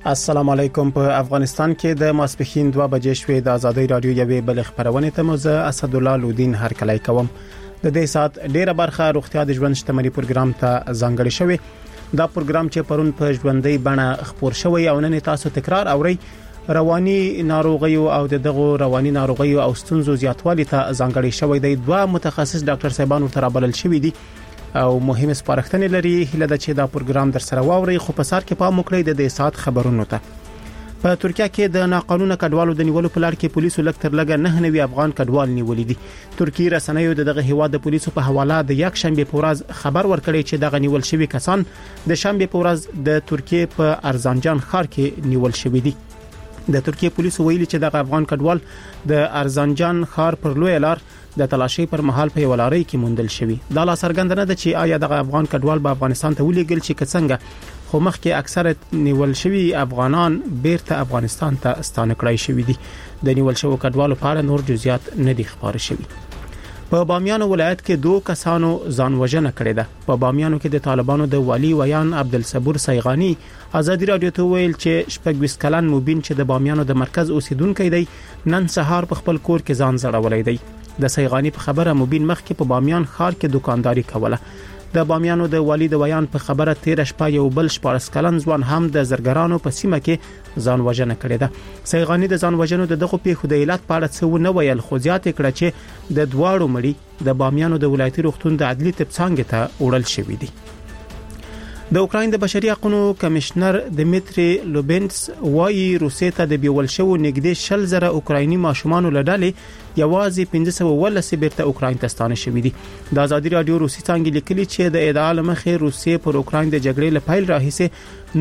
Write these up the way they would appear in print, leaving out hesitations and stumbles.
السلام علیکم. په افغانستان کې د ماسپښین 2 بجې شوې د ازادي رادیو یوې بل خبرونه ته مزه اسد الله لودین هرکلی کوم. د دې سات ډیره برخه روغتیا د ژوند شتمنۍ پروګرام ته ځانګړی شوی. دا پروګرام چې پرون په ژوندۍ بڼه خبر شوی او نن تاسو تکرار اوري رواني ناروغیو او دغه رواني ناروغیو او ستونزو زیاتوالي ته ځانګړی شوی دی. دوه متخصص ډاکټر صاحبانو تر بلل شوی دي او مهمه سپارښتنې لري. هله د چې دا پروګرام در سره واوري خو په سر کې پام وکړئ د دې سات خبرونو ته. په ترکیه کې د ناقانونه کډوالو د نیولو په لړ کې پولیسو لکتر لګه 9 افغان کډوال نیولې دي. ترکیه رسنیو دغه هیواد د پولیسو په حواله د یک شنبه په ورځ خبر ورکړی چې دغه نیول شوی کسان د شنبه په ورځ د ترکیه په ارزانجان ښار کې نیول شوی دي. د ترکیه پولیسو ویلي چې دغه افغان کډوال د ارزانجان ښار پر لوی لار د تلاشي پر مهال په ولاري کې موندل شوی. دا لا څرګندنه ده چې آیا دغه افغان کډوال به افغانستان ته ولېږل شي که څنګه، خو مخکې اکثره نیول شوی افغانان بیرته افغانستان ته ستانه کړای شوی دي. د نیول شوی کډوالو په اړه نور جزئیات نه دي خبر شوی. په بامیان ولایت کې 2 کسانو ځانوژنه کړې ده. په بامیانو کې د طالبانو د والی ویان عبدالصبور سیغانی ازادي رادیو ته ویل چې 26 کلن مبین چې د بامیانو د مرکز اوسیدونکو دی نن سهار په خپل کور کې ځان زړولې دی. د سیغانی په خبره مبین مخکې په بامیان ښار کې دکانداري کوله. د بامیانو د والی د ویان په خبره 13 شپه یو بل 14 کلن ځوان هم د زرګرانو په سیمه کې ځان وژنه کړې ده. سیغانی د ځان وژنو د دغه پیښو د علت په اړه څه نه ویل، خو زیات کړه چې د دواړو مړي د بامیانو د ولایتي روغتون د عدلي طب څنګه ته وړل شوی دي. د اوکراین د بشري حقوقو کمشنر دمیتری لوبینس وايي روسیې ته د بیول شو نږدې 100,000 اوکرایني ماشومان لړلې یوازې 1510 بیرته اوکراین ته ستانه شوې دي. د ازادي رادیو روسي څنګه لیکلي چې د ادعا لمخې روسیې پر اوکراین د جګړې لپاره راهیسه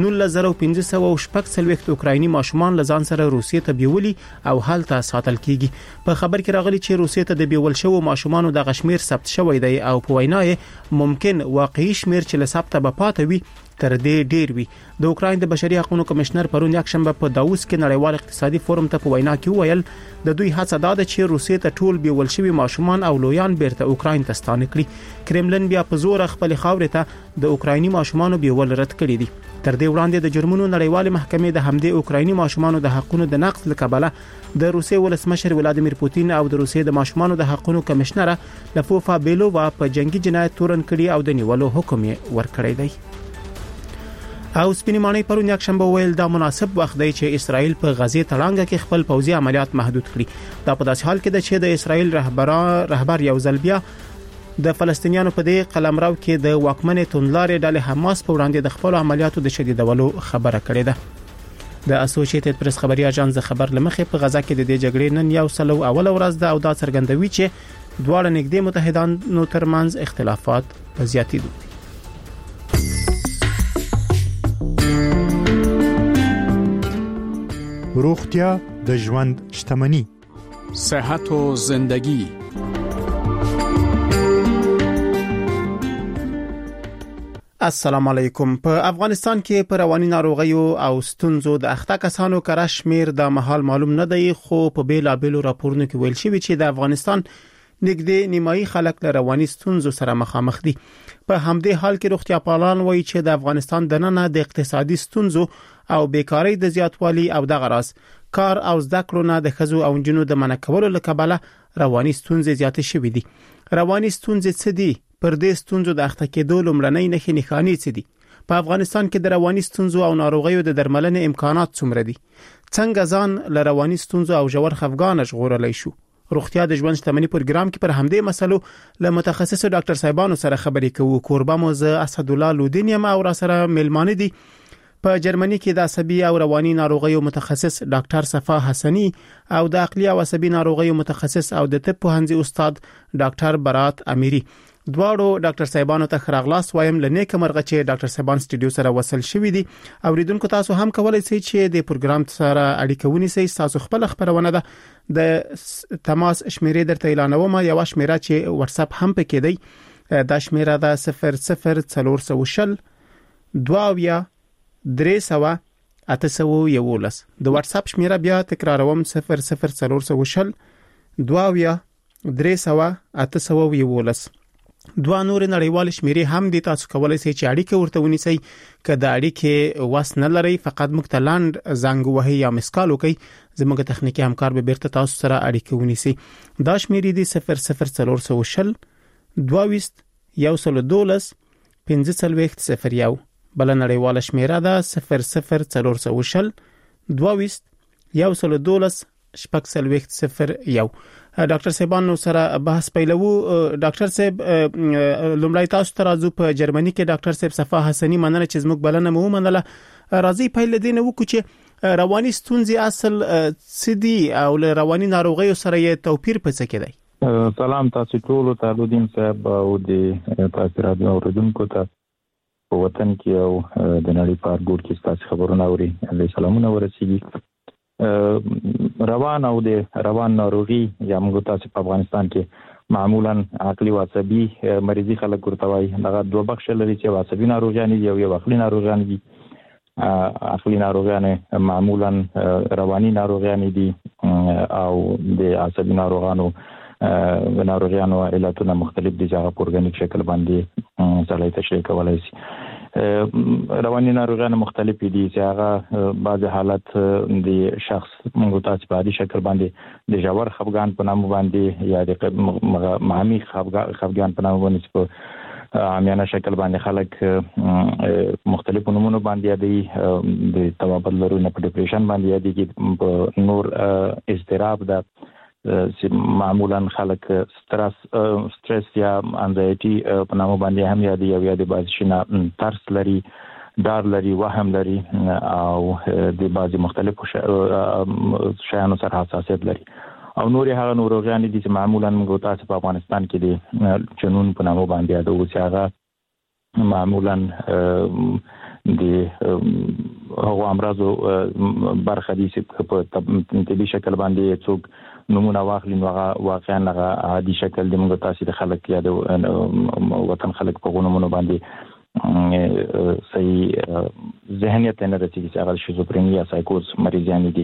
19560 اوکرایني ماشومان لزان سره روسیې ته بیولي او هلته ساتل کیږي. په خبر کې راغلي چې روسیې ته د بیول شو ماشومان د غشمیر ثبت شوی دی او په وینای ممکن واقعي شمیر چې لثبت به پاتې وي تر دې ډیر وي. د اوکراین د بشري حقوقو کمشنر پرون یک شنبه په داووس کې نړیوال اقتصادي فورم ته په وینا کې ویل د دوی هڅه ده چې روسیې ته ټول بیول شوی ماشومان او لویان بیرته اوکراین ته ستانه کړي. کرملن بیا په زور خپل خاورې ته د اوکرایني ماشومانو بیول رد کړي دي. تر دې وړاندې د جرمونو نړیوال محکمې د همدې اوکرایني ماشومانو د حقوقو د نقض لکبله د روسیې ولسمشر ولادیمیر پوتین او د روسیې د ماشومانو د حقوقو کمشنر لفوفا بیلووا په جنگي جنایت تورن کړي او د نیولو حکم یې ورکړی دی. او سپینمانې پرون یک شنبه ویل دا مناسب وخت دی چې اسرائیل په غزه تړانګه کې خپل پوځي عملیات محدود کړي. دا په داسې حال کې ده چې د اسرائیل رهبر یو ځل بیا د فلسطینیانو په دې قلمرو کې د واکمنې توندلارې ډلې حماس په وړاندې د خپل عملیاتو د شدیدولو خبره کړې ده. د اسوسییټډ پریس خبري اژانس د خبر لمخې په غزه کې د دې جګړې نن یو سلو اول ورځ ده او دا څرګندوي چې دواړه نږدې متحدانو ترمنځ اختلافات زیاتېدو. روغتیا د ژوند شتمنۍ، صحت و زندگی. السلام علیکم. په افغانستان کې پر رواني ناروغیو او ستونزو د اخته کسانو کره شمیر د محل معلوم نه دی، خو په بیلابېلو راپورونو کې ویل شوی چې د افغانستان نږدې نیمایي خلک له رواني ستونزو سره مخامخ دي. په همدې حال کې روغتیا پالان وایي چې د افغانستان دننه د اقتصادي ستونزو او بیکاری د زیاتوالي او د غراس کار او زده کړو نه د خزو او جنونو د منع کولو لکبله رواني ستونزې زیاتې شوې دي. رواني ستونزې څه دي؟ پر دې ستونزو د اخته کېدو لومړنۍ نښې څه دي؟ په افغانستان کې د رواني ستونزو او ناروغیو د درملنې امکانات څومره دي؟ څنګه ځان له رواني ستونزو او ژور خفګان ژغورلای شو؟ روغتیا د ژوند شتمنۍ پروګرام کې پر همدې مسلو له متخصصو ډاکټر صاحبانو سره خبرې کوو. کوربه موزه اسد الله لودین یم او را سره ملمانه دي په جرمني کې د عصبي او رواني ناروغیو متخصص ډاکټر صفا حسنی او د عقلي او عصبي ناروغیو متخصص او د طب پوهنځي استاد ډاکټر برات امیری. دواړو ډاکټر صاحبانو ته خراغلاس وایم لنیک مرغه چې ډاکټر صاحبان سټډیو سره وصل شوی دي. اوریدونکو تاسو هم کولای شئ چې د پروګرام سره اړیکه ونیسئ. تاسو خپل خبرونه ده د تماس شمیرې درته اعلانوم. یو شمیره چې واتس اپ هم پکې دی، دا شمیره ده 00400 22 311. د واتس اپ شمیره بیا تکراروم 00400 22 311. دوه نور نړیوال شمیرې هم دي تاسو کولای شئ چې اړیکه ورته ونیسئ که د اړیکې واس نه لري فقط موږ ته لاند زنګ وهي یا مسکال وکړئ زموږ تخنیکی همکار به بیرته تاسو سره اړیکه ونیسي دا شمیرې دي 00420 22 112 1501 بل نړیوال شمیره ده 00420 22 112 1501 ډاکټر صاحبانو سره بحث پیلو ډاکټر صاحب لومړی تاسو ته راځو په جرمني کې ډاکټر صاحب صفا حسنی مننه چې زموږ بلنه مو منله راځي پیل دین وکړو چې رواني ستونزې اصل سدي او رواني ناروغیو سره یې توپیر په څه کې دی سلام تاسو ټول ته لودین صاحب او د تاسو رادیو اوریدونکو ته په وطن کې او د نړۍ په هر ګوټ کې تاسو خبرونه اوري د سلامونه ورسیږي روان او د روان ناروغي یا موږ تاسو په افغانستان کې معمولا عقلي او عصبي مریضي خلک ورته وایي دا دوه بخش لري چې عصبي ناروغان دي او یو عقلي ناروغان دي عقلي ناروغان معمولا رواني ناروغان دي او د عصبي ناروغانو علتونه مختلف دي چې هغه په اورګانیک شکل باندې سړی تشریح کولای شي رواني ناروغان مختلف دي چې هغه بعض حالت د شخص موږ تاسو په عادي شکل باندې د جوړ خفګان په نامه باندې یا د معمی خفګان په نامه باندې په عامیانه شکل باندې خلک مختلف نمونه باندې دي د توابل لرونه په ډیپریشن باندې دي کې په نور اضطراب ده معمولا خلک سترس یا انزایټي په نامه باندې هم یادي او یادي بعض شنه ترس لري ډار لري وهم لري او د بعض مختلفو شیانو سره حساسیت لري او نور هغه ناروغان دي چې معمولا موږ تاسو په افغانستان کې دي جنون په نامه باندې یاد او چې هغه معمولا د هغه امراضو برخه دي چې په طبي شکل باندې څوک نمونه واخلي نو واقعا هغه عادي شکل د موږ تاسو د خلک یا د وطن خلک په غونمونو باندې صحیح ذهنیت نه رسیدي چې هغه شیزوفرینیا سایکوز مریضان دي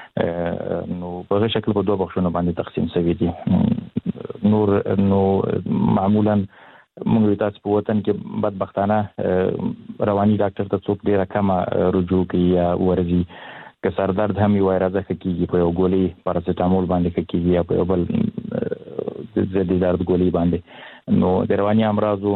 نو په شکل په دوه بخښونو باندې تقسیم شوی دي نو معمولا موږ تاسو په وطن کې بدبختانه رواني ډاکټر ته څوک ډیره کم رجوع کوي یا ورزي که سردرد هم یو راځه کیږي په یو ګولۍ پاراسټامول باندې کیږي یا په بل ضد درد ګولۍ باندې نو د رواني امراضو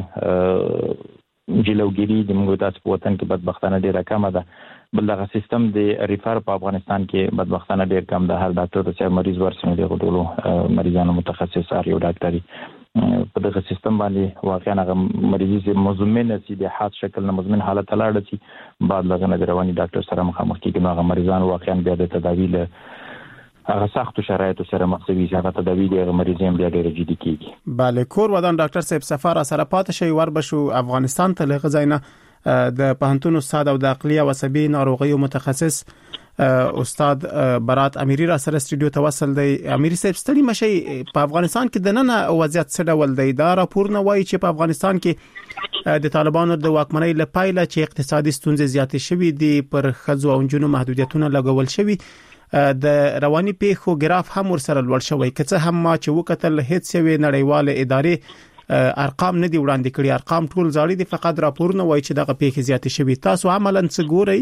جلوګيري د موږ تاسو په وطن کې بدبختانه ډیره کم ده بل دغه سیستم د ریفر په افغانستان کې بدبختانه ډیر کم ده هر ډاکټر چې مریض ورسره دی ټولو مریضانو متخصص اړ یو ډاکټري په دغه سیستم باندې واقعا هغه مریض مزمن سي د حاد شکل نه مزمن حالت لاړ سي بعد لغه نه رواني ډاکټر سره مخامخ کیږي نو هغه مریضان واقعا بیا د تداوی له هغه سخت شرایطو سره مخ شوي چې هغه تداوی د مریضان بیا ډیر جدي کیږي bale کور ودان ډاکټر صاحب سفر سره پاتې شي ور بشو افغانستان ته لغه زینه د پهنتون استاد او د عقلي او عصبي ناروغیو متخصص استاد برات امیری را سره استودیو ته وصل دی امیری صاحب ستړي مشي په افغانستان کې د نن وضعیت څه ډول دی دا راپور نه وایي چې په افغانستان کې د طالبانو د واکمنۍ لپاره چې اقتصادي ستونزې زیاتې شوې دي پر خځو او جنونو محدودیتونه لګول شوي د رواني پیښو ګراف هم ورسره لوړ شوی کڅه هم ما چې وکتل هیڅ یو نړیواله ادارې ارقام نه دی وړاندې کړي ارقام ټول زاړي دي فقط راپور نه وایي چې دغه پیښې زیاتې شوي تاسو عملاً څه ګورئ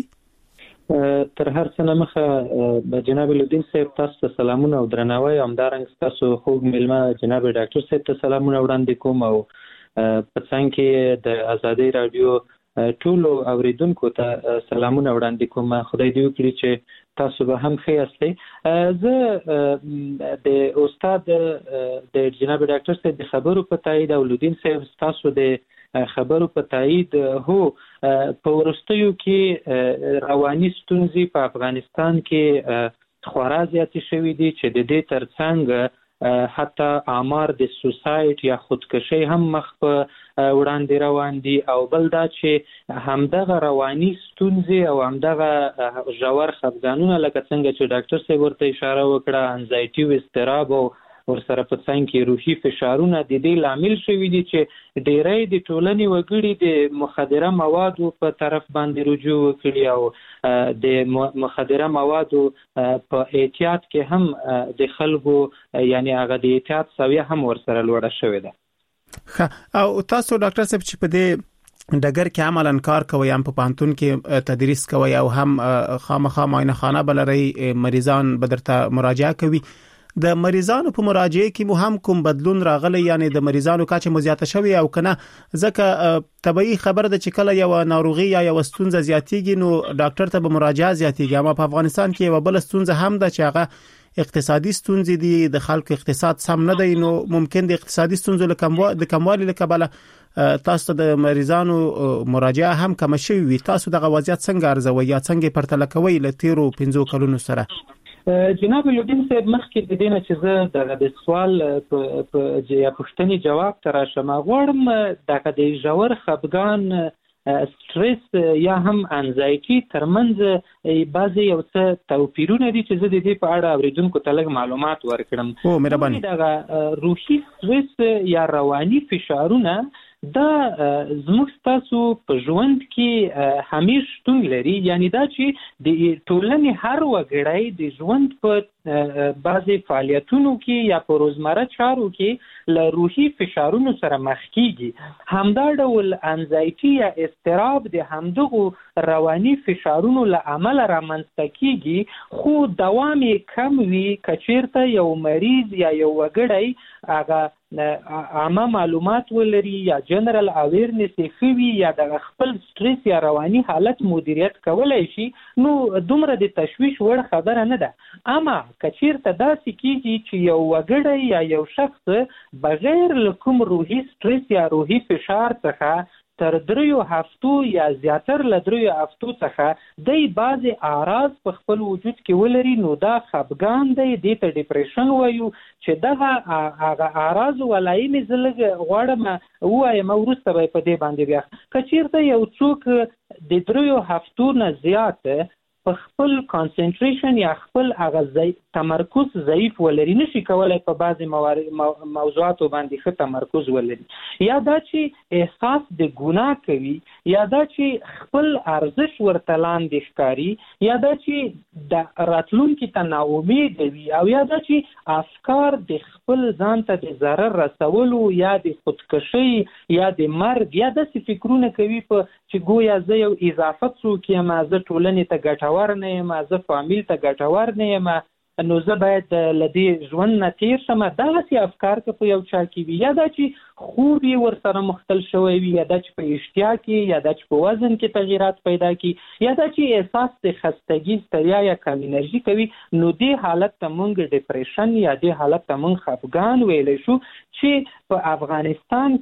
تر هر څه نه مخه جناب لودین صاحب تاسو ته سلامونه او درناوی همدارنګه تاسو خوږ ملما جناب ډاکټر صاحب ته سلامونه وړاندې کوم او په څنګه کې د ازادي رادیو ټول اوریدونکو ته سلامونه وړاندې کوم خدای دې وکړي چې تاسو به هم ښه یاستئ زه د استاد د جناب ډاکټر صاحب د خبرو په تایید او لودین صاحب تاسو د خبرو په تایید هو په ورستیو کې رواني ستونزې په افغانستان کې خورا زیاتې شوې دي چې د دې ترڅنګ حتی آمار د سوسایټ یا خودکشي هم مخ په وړاندې روان دي او بل دا چې همدغه رواني ستونزې او همدغه ژور خفګانونه لکه څنګه چې ډاکټر صاحب ورته اشاره وکړه انزایټي او اضطراب او ورسره په څنګه کې روحي فشارونه د دې لامل شوي دي چې ډېری د ټولنې وګړي د مخدره موادو په طرف باندې رجوع وکړي او د مخدره موادو په احتیاط کې هم د خلکو یعنی هغه د احتیاط سویه هم ورسره لوړه شوې ده او تاسو ډاکټر صاحب چې په دې ډګر کې عملاً کار کوي هم په پانتون کې تدریس کوي او هم خامخا معاینه خانه بلري مریضان بدرته مراجعه کوي د مریضانو په مراجعه کې مو هم کوم بدلون راغلی یعنی د مریضانو کچه مزیاته شوی او کنه ځکه طبيعي خبر ده چې کله یو ناروغي یا یو ستونزه زیاتیږي نو ډاکټر ته به مراجعه زیاتیږي اما په افغانستان کې یو بل ستونزه هم ده چې هغه اقتصادي ستونزې دي د خلکو اقتصاد سم نه دی نو ممکن د اقتصادي ستونزو د کموالي لکبله تاسو د مریضانو مراجعه هم کم شوی وي تاسو د غوازیت څنګه ارزوي یا څنګه پرتله کوي ل تیرو 15 کلونو سره جناب لودین صاحب مخکې د دینه چې زه د سوال په پوښتنې جواب تراشم غواړم د ژور خفګان سټرس یا هم انزایټي ترمنځ بعضي یو څه توپیرونه دي چې زه د دې په اړه اوریدونکو ته لږ معلومات ورکړم. مهرباني. دا روحي سټرس یا رواني فشارونه دا زموږ تاسو په ژوند کې همیش شتون لري یعنی دا چې د ټولنې هر وګړی د ژوند په بعضي فعالیتونو کې یا په روزمره چارو کې له روحي فشارونو سره مخ کیږي همدا ډول انزایټي یا اضطراب د همدغو رواني فشارونو له عمله رامنځته کیږي خو دوام یې کم وي کچیرته یو مریض یا یو وګړی هغه عامه معلومات ولري یا جنرال اویرنس خوي یا د خپل سټرس یا رواني حالت مدیریت کولای شي نو دومره د تشویش وړ خبره نه ده اما کچیرته داسې کیږي چې یو وګړی یا یو شخص بغیر له کوم روحي سټرس یا روحي فشار څخه تر 3 هفتو یا زیاتر له 3 هفتو څخه د بعضي اعراض په خپل وجود کې ولري نو دا خفګان دی د ډیپریشن وایو چې دغه اعراض ولایمي زلګ غواړم وایم ورسته به په دې باندې بیا کچیرته یو څوک د 3 هفتو نه زیات په خپل کانسنټریشن یا خپل هغه تمرکز ضعیف ولري نشي کولای په بعضي موضوعاتو باندې ښه تمرکز ولري یا دا چې احساس د ګناه کوي یا دا چې خپل ارزش ورته لاندې ښکاري یا دا چې د راتلونکي ته ناامید وي او یا دا چې افکار د خپل ځان ته د ضرر رسولو یا د خودکشي یا د مرګ یا د فکرونه کوي په چې گویا زه یو اضافه څوک یم زه ټولنې ته ګټور نه یم زه فامیل ته ګټور نه یم نو زه باید لدی ژوند نه تیر شم دغه افکار که په یو چا کې وي یا دا چې خوب یې ورسره مختل شوی وي یا دا چې په اشتها کې یا دا چې په وزن کې تغیرات پیدا کی یا دا چې احساس د خستګي ستړیا یا کم انرژي کوي نو دې حالت ته مونږ ډیپریشن یا دې حالت ته مونږ خفګان ویلی شو چې په افغانستان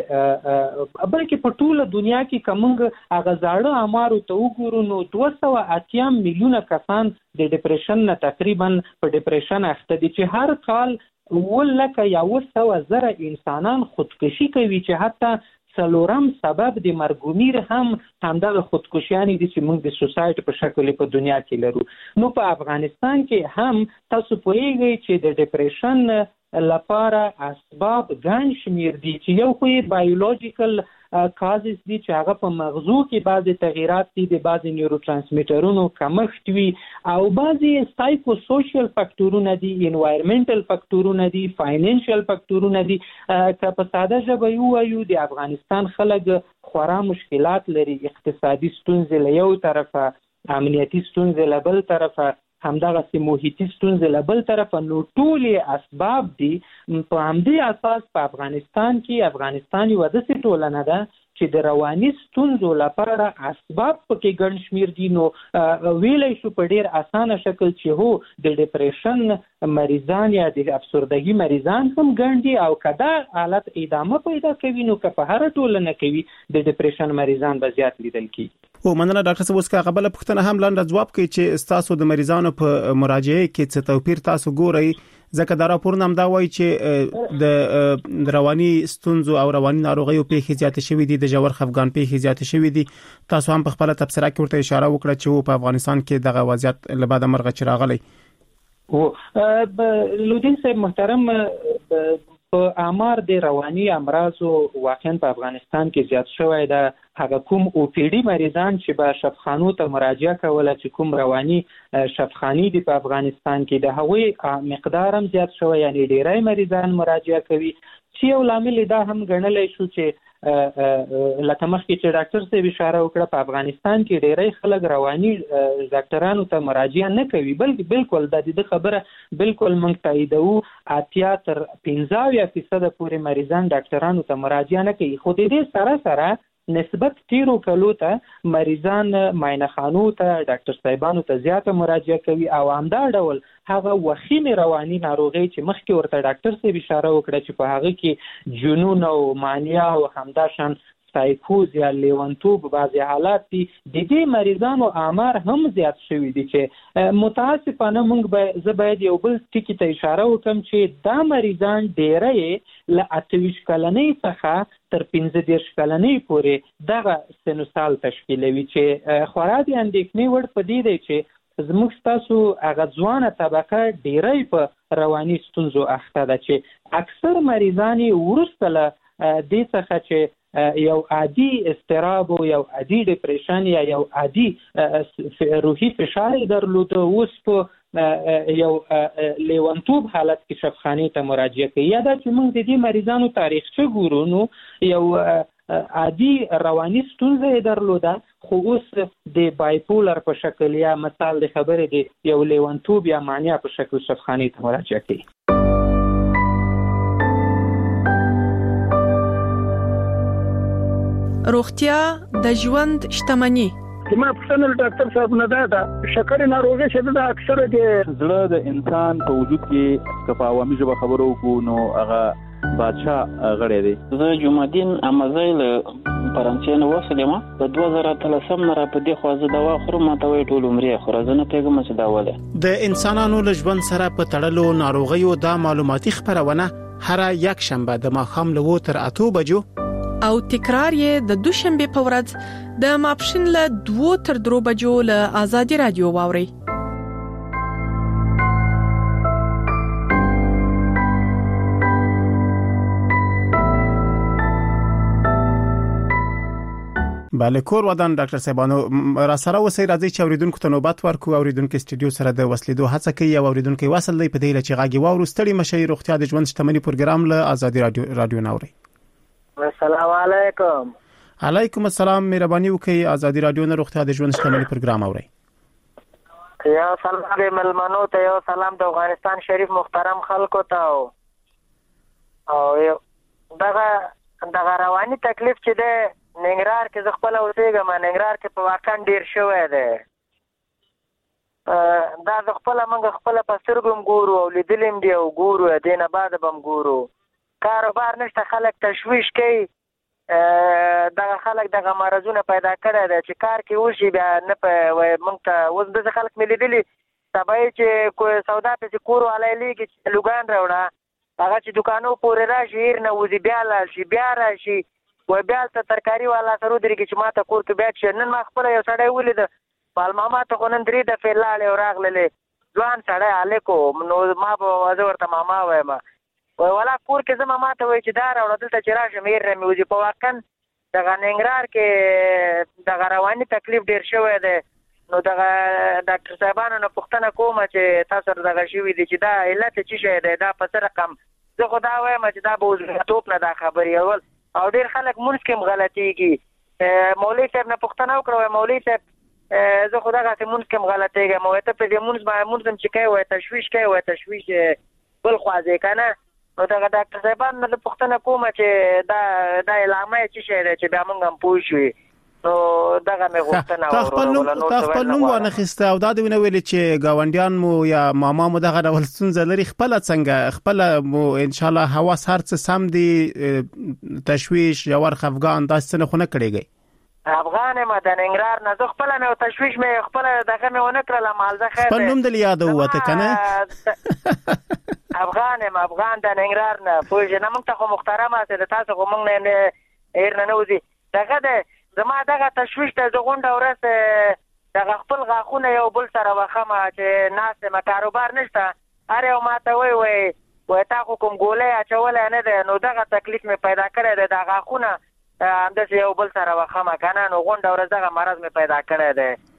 کې بلکې په ټوله دنیا کې کومنګ هغه زاړه امارو ته وګورو نو 280 میلیونه کسان د ډیپریشن نه تقریبا په ډیپریشن اخته دي چې هر کال ولکه یا 100,000 انسانان خودکشي کوي چې حتی څلورم سبب د مرګومیر هم همدغه خودکشیانی دي چې موږ د سوسایټي په شکل په دنیا کې لرو نو په افغانستان کې هم تاسو پوهیږئ چې د ډیپریشن لپاره اسباب ګڼ شمیر دي چې یو خو بایولوژیکل کازز دي چې هغه په مغزو کې بعضي تغیرات دي د بعضي نیورو ترانسمیټرونو کمښت وي او بعضي سایکو سوشل فاکټورونه دي انوایرمنټل فاکټورونه دي فاینانشل فاکټورونه دي که په ساده ژبه وایو د افغانستان خلک خورا مشکلات لري اقتصادي ستونزې له یو طرفه امنیتي ستونزې له بل طرفه همدغه سي محیطي ستونزې له بل طرفه نو ټولې اسباب دي په همدې اساس په افغانستان یو داسې ټولنه ده چې د رواني ستونزو لپاره اسباب پکې ګڼ شمیر دي نو ویلی شو په ډیر اسانه شکل چې هو د ډیپریشن مریضان یا د افسردګي مریضان هم ګڼ دي او کدا حالت ادامه پیدا کوي نو که په هر ټولنه کې د ډیپریشن مریضان به زیات لیدل کیږي او مننه ډاکټر صاحب اوس کا قبل پښتنه هم لاندې جواب کوي چې تاسو د مریضانو په مراجعه کې څه توپیر تاسو ګورئ ځکه دا راپور هم دا وایي چې د رواني ستونزو او رواني ناروغیو پیښې زیاتې شوې دي د ژور خفګان پیښې زیاتې شوې دي تاسو هم په خپل تبصره کې ورته اشاره وکړه چې په افغانستان کې دغه وضعیت له بعد مرغه چراغلی او لودین صاحب محترم په امر د رواني امراضو واقعا په افغانستان کې زیات شوی ده هغه کوم او پی ډي مریضان چې به شفاخانو ته مراجعه کوله چې کوم رواني شفاخاني دي په افغانستان کې د هغوی مقدار هم زیات شوی یعنی ډیری مریضان مراجعه کوي چې یو لامل دا هم ګڼلی شو چې لکه مخکې چې ډاکټر صاحب اشاره وکړه په افغانستان کې ډېری خلک رواني ډاکټرانو ته مراجعه نه کوي بلکې بالکل د دې خبره بالکل موږ تاییدوو 80 تر 15% پورې مریضان ډاکټرانو ته مراجعه نه کوي خو د دې سره نسبت تیرو کلو ته مریضان معاینه خانو ته ډاکټر صاحبانو ته زیاته مراجعه کوي او همدا ډول هغه وخیمه رواني ناروغي چې مخکې ورته ډاکټر صاحب اشاره وکړه چې په هغه کې جنون او مانیا او همداشان سایکوز یا لیونتوب بعضی حالات دي د دې مریضانو آمار هم زیات شوي دي چې متاسفانه موږ باید یو بل ټکی ته اشاره وکم چې دا مریضان ډېری له 28 کلنۍ څخه تر 15 کلنۍ پورې دغه سن سال تشکیلوي چې خورا د اندېښنې وړ پدې دی چې زموږ تاسو هغه ځوانه طبقه ډېری په رواني ستونزو اخته ده چې اکثر مریضان وروسته له دې څخه چې یو عادي اضطراب او یو عادي ډیپریشن یا یو عادي روحي فشار درلوده اوس په یو لیونتوب حالت کې شفاخانه ته مراجعه کوي یا دا چې موږ د دې مریضانو تاریخچه ګورو نو یو عادي رواني ستونزه درلوده خو اوس د بایپولر په شکل یا مثال د خبرې د یو لیونتوب یا مانیا په شکل شفاخانه ته مراجعه کوي روغتیا د ژوند شتمني ما پښتنه ډاکټر صاحب نه دا شکر ناروغي شته د اکثره د زړه د انسان په وجود کې کفا عوامي ژبه خبرو کو نو هغه بادشاہ غړی دی زه جمعدین امازیل فرانسې نو وسلم په 2013 نه را په دې خوازه دوا خورم ماته وی ټول عمرې خورزنه پیغام څه داواله د انسانانو له ژوند سره په تړلو ناروغیو د معلوماتي خبرونه هر یک شنبه د ماخام له 8 بجو او تکرار یې د دوشنبه په ورځ د ماپښین له 2 تر 3 بجو له آزادي رادیو واوري بله کور ودان ډاکټر صاحبانو را سره وسی راځي چې اوریدونکو ته نوبت ورکو اوریدونکو استودیو سره د وسلیدو هڅه کوي او اوریدونکو وصل دی په دې لچې غاګي واورو ستړي مشي روغتیا د ژوند شتمنۍ پروګرام له آزادي رادیو ناوري السلام علیکم علیکم السلام مهرباني وکي آزادي رادیو نه روغتیا د ژوند شتمنۍ پروګرام اوري یا سلام دې ملمنو ته یو سلام د افغانستان شریف محترم خلکو ته او دغه رواني تکلیف چې ده ننګرهار کې خپل اوسېږم ننګرهار کې په واقع ډیر شوی دی دا خپل موږ خپل په سترګم ګورو او لیدلم دی او ګورو دینه بعد بم ګورو کاروبار نشته خلک تشویش کوي دغه خلک دغه مرزونه پیدا کړی دی چې کار کې وشي بیا نه په موږ ته اوس داسې خلک مې لیدلي سبا یې چې سودا پسې کور والی لیږي چې لوګان راوړه هغه چې دوکانو پورې راشي هیر نه وځي بیا لاړ شي بیا راشي و بیا ته ترکاري والا سره ودرېږي چې ما ته کور کې بیا چې نن ما خپله یو سړی ولیده پالماما ته خو نن 3 دفعې لاړې او راغللې ځوان سړی هلک نو ما به زه ورته ماما وایم ولا کور کې زما ماته وایي چې دا راوړه دلته چې راشم هیر نه مې وځي په واقع دغه ننګرهار کې دغه رواني تکلیف ډېر شوی دی نو دغه ډاکټر صاحبانو نه پوښتنه کوم چې تاسو سره دغه شوي دي چې دا علت څه شی دی دا په څه رقم زه خو دا وایم چې دا به وزګرتوب نه دا خبرې اول او ډېر خلک مونځ کې هم غلطېږي مولوي صاحب نه پوښتنه وکړه مولوي صاحب زه خو دغسې مونځ کې هم غلطېږم وایي ته په دې مونځ هم چې کوې وایي تشویش کوې وایي تشویش بل خوازې که نه نو دغه ډاکټر صاحبان نه پوښتنه کومه چې دا علامه یې څه شی دی چې بیا موږ هم پوه شوي نو دغه مې غوښتنه تا خپل نوم وانخیسته او دا دې ونه ویلې چې ګاونډیان مو یا ماما مو دغه ډول ستونزه لري خپله څنګه خپله مو انشاءالله حواس هر څه سم دي تشویش ژور خفګان داسې څه نه خو نه کړېږئ افغان یم د ننګرهار نه زه خپله مې تشویش مې خپله دغه مې ونه کړله مالزه خیر خپل نوم دې یاد ووته که نه افغان یم افغان د ننګرهار نه پوه شې نه موږ ته خو محترمه هسې د تاسو خو موږ نه هیر نه وځي دغه دی زما دغه تشویش ته زه غونډه ورځ دغه خپل غاښونه یو بل سره وخمه چې ناست یم کاروبار نشته هر یو ما ته وایي تا خو کوم ګولۍ اچولی نه دی نو دغه تکلیف مې پیدا کړی دی دا غاښونه همداسې یو بل سره وخمه که نه نو غونډه ورځ دغه مرض مې پیدا کړی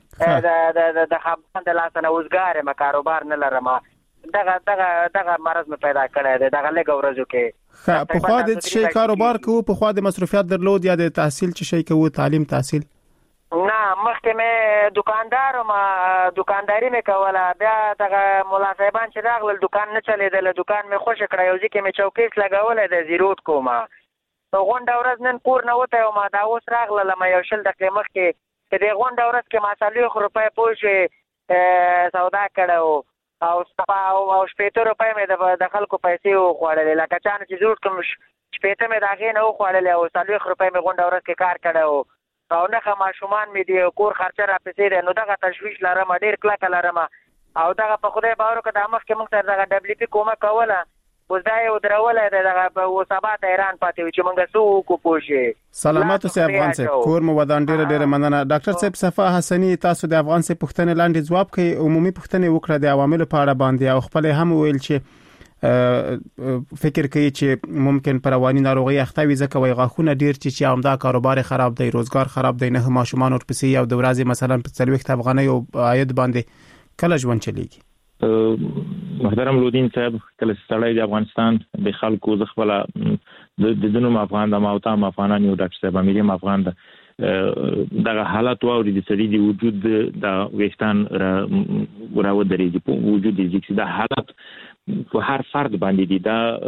دی د خفګان د لاسه نه وزګار یم کاروبار نه لرم دغه مرض مې پیدا کړی دی دغه لږه ورځو کې په خوا د شي کاروبار کوو، په خوا د مصرفیات درلود یا د تحصیل چې شي کوو، تعلیم تحصیل؟ نه، مخکې مې دکاندار ما دکانداري مې کوله، بیا دغه مولا صاحبان چې راغلل دکان نه چلیدل، دکان مې خوش کړی، یو ځکه مې چوکیس لګولې د زیروت کومه نو غونډه ورځ نن کور نه وته ما دا اوس راغله ما یو شل دقیقې مخکې په دې غونډه ورځ کې ما 40 روپۍ پوه سودا کړو او 70 روپۍ مې د خلکو پیسې وخوړلې، لکه چانه چې ضرورت کوم 70 مې د هغې نه وخوړلې او 40 روپۍ مې غونډه ورځ کې کار کړی او نخه ماشومان مې دی کور خرچه را پسې دی، نو دغه تشویش لرم، ډېر کلکه لرم او دغه په خدای باور وکړه د مخکې موږ سره دغه ډبلیو پي کومه کوله، اوس دا یې ودرولی دی، دغه اوس سبا ته حیران پاتې وي چې موږ څه وکړو پوه شې. سلامات اوسئ افغان صاحب، کور مو ودان. ډېره مننه. ډاکټر صاحب صفا حسني، تاسو د افغان صاحب پوښتنې لاندې ځواب کړئ، عمومي پوښتنې وکړه د عواملو په اړه باندې او خپل هم ویل چې فکر کوي چې ممکن پر رواني ناروغي اخته وي ځکه وي غاښونه ډیر چې عمده کاروبار خراب دی، روزګار خراب دی، نه ماشومان ورپسې او د ورځې مثلا په 40 افغانۍ او عاید باندې کله ژوند چلیږي. محترم لودین صاحب، کله ستړی د افغانستان د خلکو زخپله د دنو افغان د ماوتا افغانان یو ډاکټر صاحب امیر افغان دغه حالت واوري د سړي د وجود د وېستان راو درېږي په وجود دي چې د حالت په هر فرد باندې دي،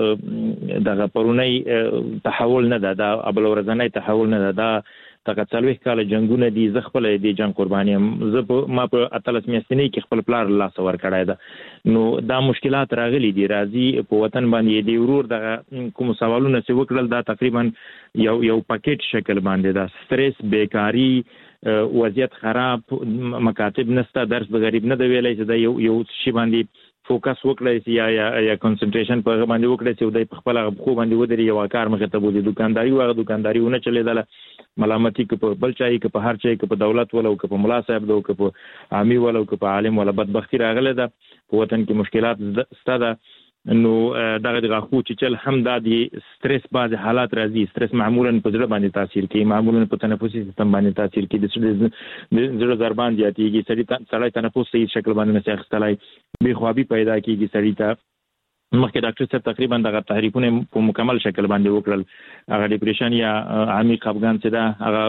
دا دغه پرونی تحول نه ده، دا ابل ورځنی تحول نه ده، دا دغه 40 کال جنگونه دي، زه خپل د جنگ قرباني یم، ما په 13 میاشتې کې خپل پلار لاس ور کړای ده، نو دا مشکلات راغلي دي، راځي په وطن باندې دی ورور دغه کوم سوالونه چې وکړل دا تقریبا یو پاکټ شکل باندې دا سترس، بیکاری، وضعیت خراب، مکاتب نسته، درس د غریب نه دی ویلای چې دا یو شی باندې فوکس وکړای شي یا کنسنټریشن په باندې وکړای شي، د خپل خو باندې ودرې یو کار مخه ته بوزي، دکانداري ونه چلیدله، ملامتي که په بل چای که په هر چای که په دولت ولو که په ملا صاحب دو که په عامي ولو که په عالم ولا بدبختی راغله ده، په وطن کې مشکلات ستاده، نو دغه د غاښو چې چل هم د سټرس بعض حالات راځي، سټرس معمولا په زړه باندې تاثیر کوي، معمولا په تنفسي سیستم باندې تاثیر کوي، د زړه ضربان زیاتېږي، سړی تنفس صحیح شکل باندې نشي اخیستلای، بې خوابي پیدا کیږي سړی ته. مخکې ډاکټر صاحب تقریبا دغه تحریفونه په مکمل شکل باندې وکړل، هغه ډیپریشن یا عمیق خفګان چې دا هغه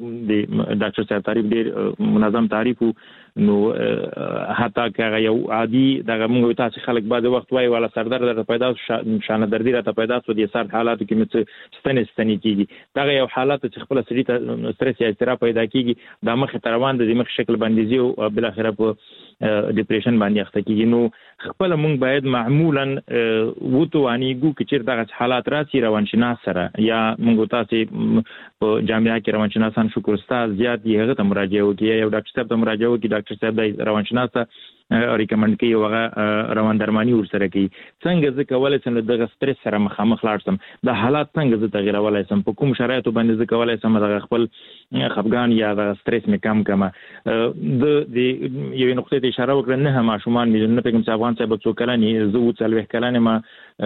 د ډاکټر صاحب تعریف ډیر منظم تعریف، نو حتی که یو عادي دغه موږ تاسو خلک بعد وخت وای ولا سردر در پیدا شانه دردی را پیدا سو دي سر حالاتو کې مڅ ستنې کیږي، دغه یو حالت چې خپل سړي ته سترس یا اضطراب پیدا کیږي، د مخ روان د مخ شکل باندې زی او بل اخره په ډیپریشن باندې اخته کیږي. نو خپل موږ باید معمولا وتوانیږو چې چیرته دغه حالات راسي روانشناس سره یا موږ تاسو په جامعه کې روانشناسان شکر استاد زیات دی هغه ته مراجعه وکړي، یو ډاکټر صاحب ته مراجعه وکړي، ډاکټر صاحب د روانشناس ته ریکمند کوي هغه روان درمانی ورسره کوي، څنګه زه کولای شم د سترس سره مخامخ لاړ شم، د حالات څنګه زه تغیرولای شم، په کوم شرایطو باندې زه کولای شم د خپل خفګان یا د سترس مې کم کما. د یو نقطې ته اشاره وکړه، نه ماشومان مې نه پیغام افغان صاحب څو کلنی زه 40 کلنه ما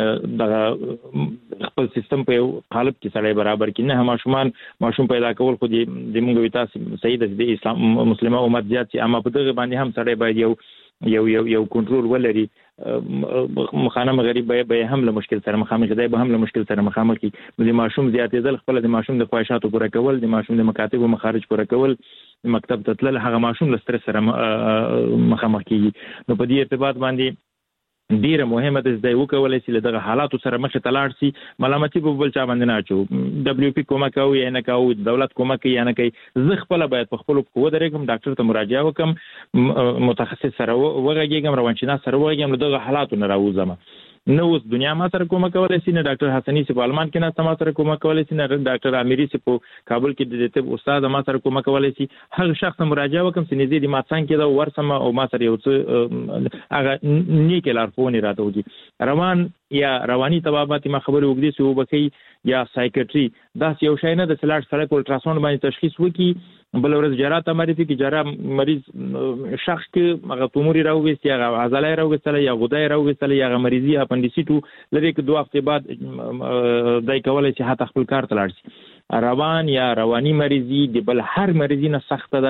د خپل سیستم په قالب کې سره برابر کې، نه ماشوم پیدا کول خو د موږ ویتاس سید د اسلام مسلمه امت زیات چې اما په دغه باندې هم سره باید یو کنټرول ولري، مخانه غریب به هم له مشکل سره مخامخ دی، به هم له مشکل سره مخامخ کی، د ماشوم زیاتېدل، خپل د ماشوم د خواهشاتو پوره کول، د ماشوم د مکاتب او مخارج پوره کول، مکتب ته تلل، هغه ماشوم له سترس سره مخامخ کیږي. نو په دې ارتباط باندې ډیره مهمه ده چې وکولای شي له دغه حالاتو سره مخ ته لاړ شي، ملامتي په بل چا باندې نه اچو، دبليو پی کومه کوي یا نه کوي، دولت کومه کوي یا نه کوي، زه خپل باید په خپل قوت درېږم، ډاکټر ته مراجعه وکم، متخصص سره وغږیږم، روانشناس سره وغږیږم، له دغه حالاتو نه راوځم. نو اوس دنیا ما سره کومه کولای شي، نه ډاکټر حسني سي په آلمان کې نه ما سره کومه کولای شي، نه ډاکټر اميري سي په کابل کې د طب استاد ما سره کومه کولای شي، هغه شخص مراجعه وکم چې نږدې د ما څنګه کې دا ورسمه او ما سره یو څه هغه نیک لارښوونې راته وکړي. روان یا رواني طبابت ما خبرې وګړي سو وبکي یا سایکیټري دا یو شی نه د سلاټ سره په الټراساوند باندې تشخیص وکړي، بل ورځ جراحت معرفي کې جراح مریض شخص کې هغه توموري راوګستي، هغه عضله راوګستله یا غدای راوګستله یا مریضي اپنډیسیټو لري کې 2 هفته بعد دای کولای شي حتی خپل کار ته لاړ شي. روان یا رواني مریضي د بل هر مریضي نه سخت ده،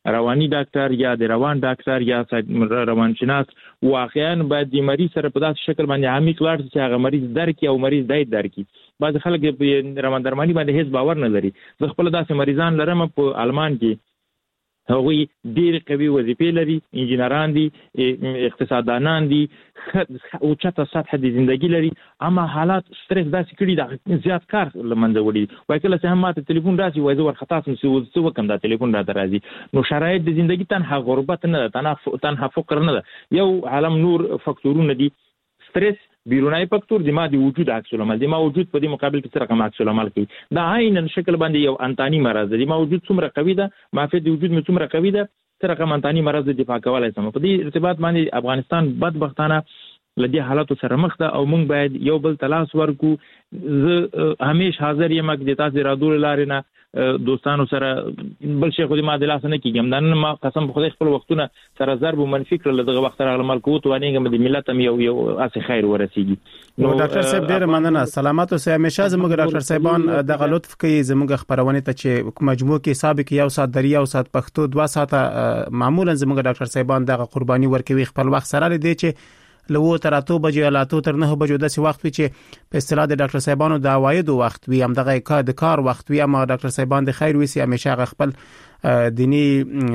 رواني ډاکټر یا د روان ډاکټر یا روانشناس واقعا باید د مریض سره په داسې شکل باندې عمیق لاړ شي چې هغه مریض درک او مریض درک. بعض خلک په روان درمانی باندې هیڅ باور نه لري. زه خپل داسې مریضان لرم په آلمان کې، هغوی ډېر قوي وظیفې لري، انجینران دي، اقتصاددانان دي، اوچته سطح د زندگی لري، اما حالات سترس داسې کړي دا زیات کار لمنځه وړي. وای کله چې هم ماته ټلیفون راشي وای زه ورخطا سم څه وکم دا ټلیفون راته راځي. نو شرایط د زندگی تنها غربت نه ده، تنها فقر نه ده، یو عالم نور فاکتورونه دي. سترس بیرونی فاکتور د ما د وجود عکس العمل، د ما وجود په دې مقابل کې څه رقم عکس العمل کوي. دا عیناً شکل باندې یو انتانی مرض دی. ما وجود څومره قوي ده، معافیت د وجود مې څومره قوي ده، څه رقم انتانی مرض د دفاع کولای سم. په دې ارتباط باندې افغانستان بدبختانه لدې حالاتو سره مخ ده او موږ باید یو بل تلاش ورکو. زه همیشه حاضر یم چې تاسو رادول لارې نه دوستانو سره بل شي خو دې ما د لاس نه کیږم. دا ما قسم په خدای خپل وختونه سره ضرب منفي کړل، دغه وخت راغله ملکو تو انګم د ملت هم یو اسه خیر ورسیږي. نو ډاکټر صاحب ډیر مننه، سلامات اوسئ. همیشه زموږ ډاکټر صاحبان دغه لطف کوي زموږ خبرونه ته چې مجموع کې حساب کې 1 ساعت دریا او ساعت پښتو 2 ساعته معمولا زموږ ډاکټر صاحبان دغه قرباني ورکوي خپل وخت سره لدی چې لو تر 8 بجې لا تر 9 بجې داسې وخت وي چې په اصطلاح د ډاکټر صاحبانو د عوایدو وخت وي، هم دغه د کار وخت وي. اما ډاکټر صاحبان د خیر وسی همیشه خپل دینی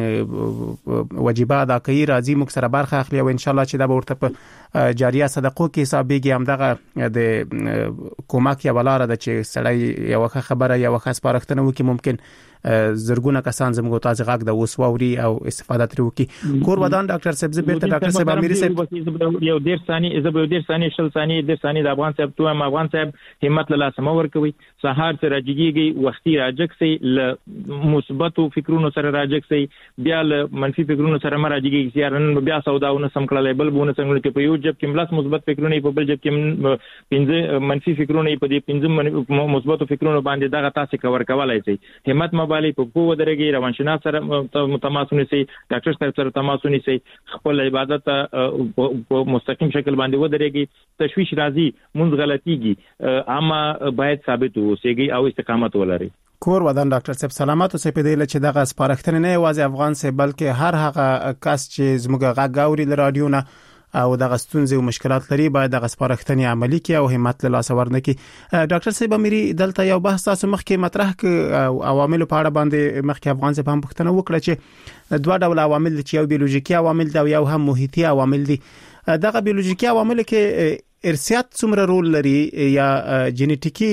واجبات ادا کوي، راځي موږ سره برخه اخلي او ان شاء الله چې دا به ورته په جاریه صدقو کې حسابيږي. هم دغه د کومک یا ولاره د چې سړی یو خبره یا وخت سپارښتنه وکي، ممکن زرګونه کسان زموږ تاسو غږ د وسووري او استفاده ترې وکي. کور ودان ډاکټر صاحب زبیرته ډاکټر صاحب اميري صاحب یو ډیر ثاني شل ثاني د ثاني د افغان صاحب تو افغان صاحب همت له لاسه مور کوي، سهار سره راجګيږي، وختي راجګسي، ل مثبتو فکرونو سره راجګسي، بیا ل منفي فکرونو سره مراجګيږي، سیارن بیا سوداونه سم کړل، بل بونه څنګه کې په یو جب کې ملاس مثبت فکرونه په بل جب کې پنځه منفي فکرونه په دې پنځه مثبتو فکرونو باندې دغه تاسو کور کولای شي. همت مبالي په کوو درګي، روانشناس سره تماس ونیسي، ډاکټر صاحب سره تماس ونیسي، خپل عبادت په مستقیم شکل باندې ودرېږي. تشویش راځي، مونږ غلطيږي، اما باید ثابت اوسېږي او استقامت ولري. کور ودان ډاکټر صاحب سلامات اوسئ. په دې لچ دغه سپارښتنه نه یوازې افغان صاحب بلکې هر هغه کس چې زموږ غږ اوري ل رادیو نه او دغه ستونزې او مشکلات لري باید دغه سپارښتنې عملي کړي او همت له لاسه ورنکړي. ډاکټر صاحب اميري دلته یو بحث تاسو مخکې مطرح ک او عوامل په اړه باندې مخکې افغان صاحب هم پوښتنه وکړه چې دوه ډول عوامل دي، یو بیولوژیکي عوامل دي او یو هم محیطي عوامل دي. دغه بیولوژیکي عوامل کې ارثیات څومره رول لري یا جینیټیکي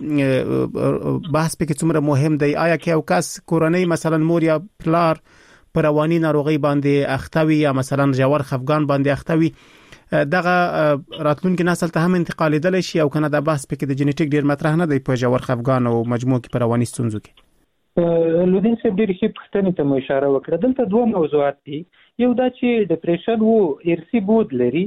بحث پکې څومره مهم دی؟ آیا کې او کس کورنۍ مثلا مور یا پلار پر رواني ناروغي باندې اختوي یا مثلا جوړ خفګان باندې اختوي، دغه راتلونکي نسل ته هم انتقال دي شي او کنه د بحث پکې د جینیټیک ډیر مطرح نه دی په جوړ خفګان او مجموع کې پر رواني ستونزو کې. لودین صاحب ډیر ښه پوښتنه ته مو اشاره وکړه. دلته دوه موضوعات دي، یو دا چې ډیپریشن وو ارثي بود لري،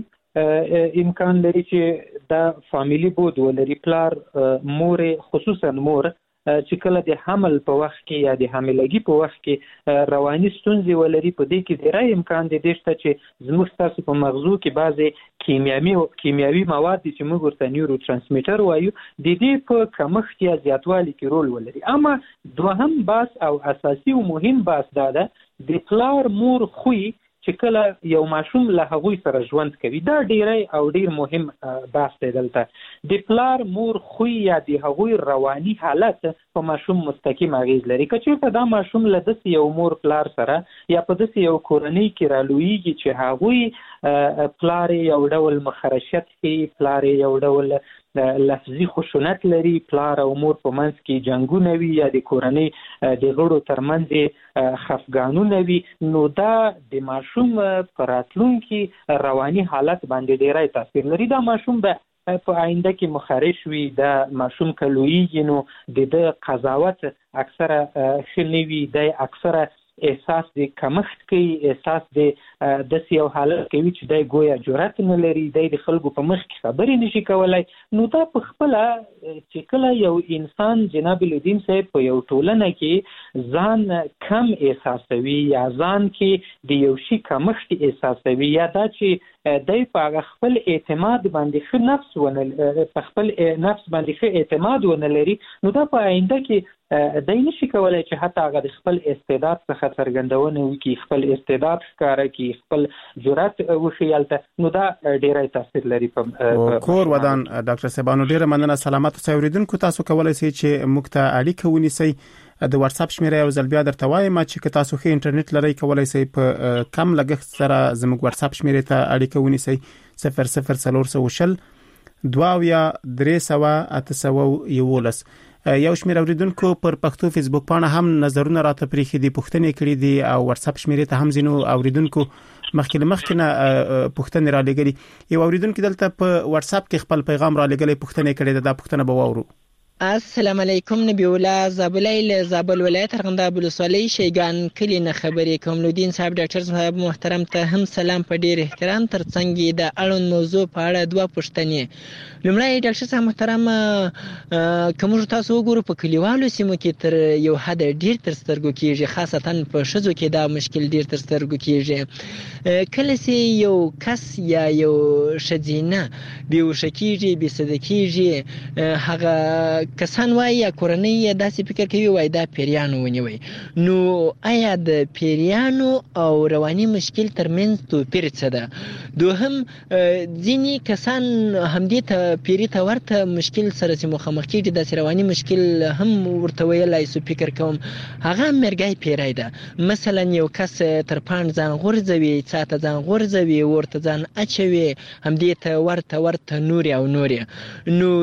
امکان لري چې دا فامیلی بود ولري، پلار مور خصوصا مور چې کله د حمل په وخت کې یا د حاملګي په وخت کې رواني ستونزې ولري، په دې کې ډېر امکان دی چې زموږ تاسو په مغزو کې بعضې کیمیاوي مواد چې موږ ورته نیورو ترانسمیټر وایو د دې په کمښت یا زیاتوالي کې رول ولري. اما دوهم بحث او اساسي او مهم بحث دا ده د پلار مور خوی چې کله یو ماشوم له هغوی سره ژوند کوي. دا ډیر مهم بحث دی. دلته د پلار مور خوی یا د هغوی رواني حالت په ماشوم مستقیم اغیز لري. که چېرته دا ماشوم له داسې یو مور پلار سره یا په داسې یو کورنۍ کې رالویږي چې هغوی پلار یو ډول مخرشت کوي، پلار یو ډول لفظي خشونت لري، پلار او مور په منځ کې جنگونه وي یا د کورنۍ د غړو ترمنځ خفګانونه وي، نو دا د ماشوم په راتلونکي رواني حالت باندې ډیری تاثیر لري. دا ماشوم به په آینده کې مخرش وي. دا ماشوم که لویږي نو د قضاوت اکثره ښه نه وي، د اکثره احساس د کمښت کوي، احساس د داسې یو حالت کوي چې دی ګویا جرأت نه لري، دی د خلکو په مخ کې خبرې نشي کولی. نو دا په خپله چې کله یو انسان جناب الدین صاحب په یو ټولنه کې ځان کم احساسوي یا ځان کې د یو شي کمښت احساسوي یا دا چې دی په خپل اعتماد باندې ښه نفس ونه په خپل نفس باندې ښه اعتماد ونه لري، نو دا په آینده کې د نشي کولای چې حتی هغه د خپل استعداد څخه څرګندونه وکړي، خپل استعداد ښکاره کړي، خپل جرأت وښیي، نو دا ډیره تاثیر لري په کور ودان. ډاکټر صاحب ډیره مننه. سلامات اوسئ. تاسو کولای شئ چې موږ ته اړیکه ونیسئ. د واتس اپ شمیره یو ځل بیا درته وایم چې تاسو خې انټرنیټ لرئ کولای شئ په کم لګښت سره زموږ واتس اپ شمیره ته اړیکه ونیسئ 00400 2311. یو شمېر اوریدونکو پر پښتو فیسبوک باندې هم نظرونه راته پریخي دي، پوښتنې کړې دي او واتس اپ شمیرې ته هم زینو اوریدونکو مخکې پوښتنې را لګلې. یو اوریدونکو دلته په واتس اپ کې خپل پیغام را لګلې، پوښتنې کړې ده. دا پوښتنه به واورو. السلام علیکم. نبی الله زابلای له زابل ولایت ارغنداب ولسوالۍ شیګان کلی نه خبرې کوم. لودین صاحب ډاکټر صاحب محترم ته هم سلام په ډیر احترام. ترڅنګ د اړوند موضوع په اړه دوه پوښتنې. لومړی ډاکټر صاحب محترم، کوم تاسو وګورو په کلیوالو سیمو کې تر یو حد ډیر تر سترګو کېږي، خاصتا په شذو کې دا مشکل ډیر تر سترګو کېږي. کله چې یو کس یا یو شذینه بیهوشه کېږي، بېسده کېږي، هغه کسان وایي یا کورنۍ یې داسې فکر کوي وایي دا پیریانو ونیوي. نو آیا د پیریانو او رواني مشکل ترمنځ توپیر څه ده؟ دوهم، ځینې کسان همدې ته پیری ته ورته مشکل سره چې مخامخ کېږي، داسې رواني مشکل هم ورته ویلی سو فکر کوم، هغه مرګی پیری ده. مثلا یو کس تر پاڼ ځان غورځوي، څا ته ځان غورځوي، ورته ځان اچوي، همدې ته ورته نورې او نورې. نو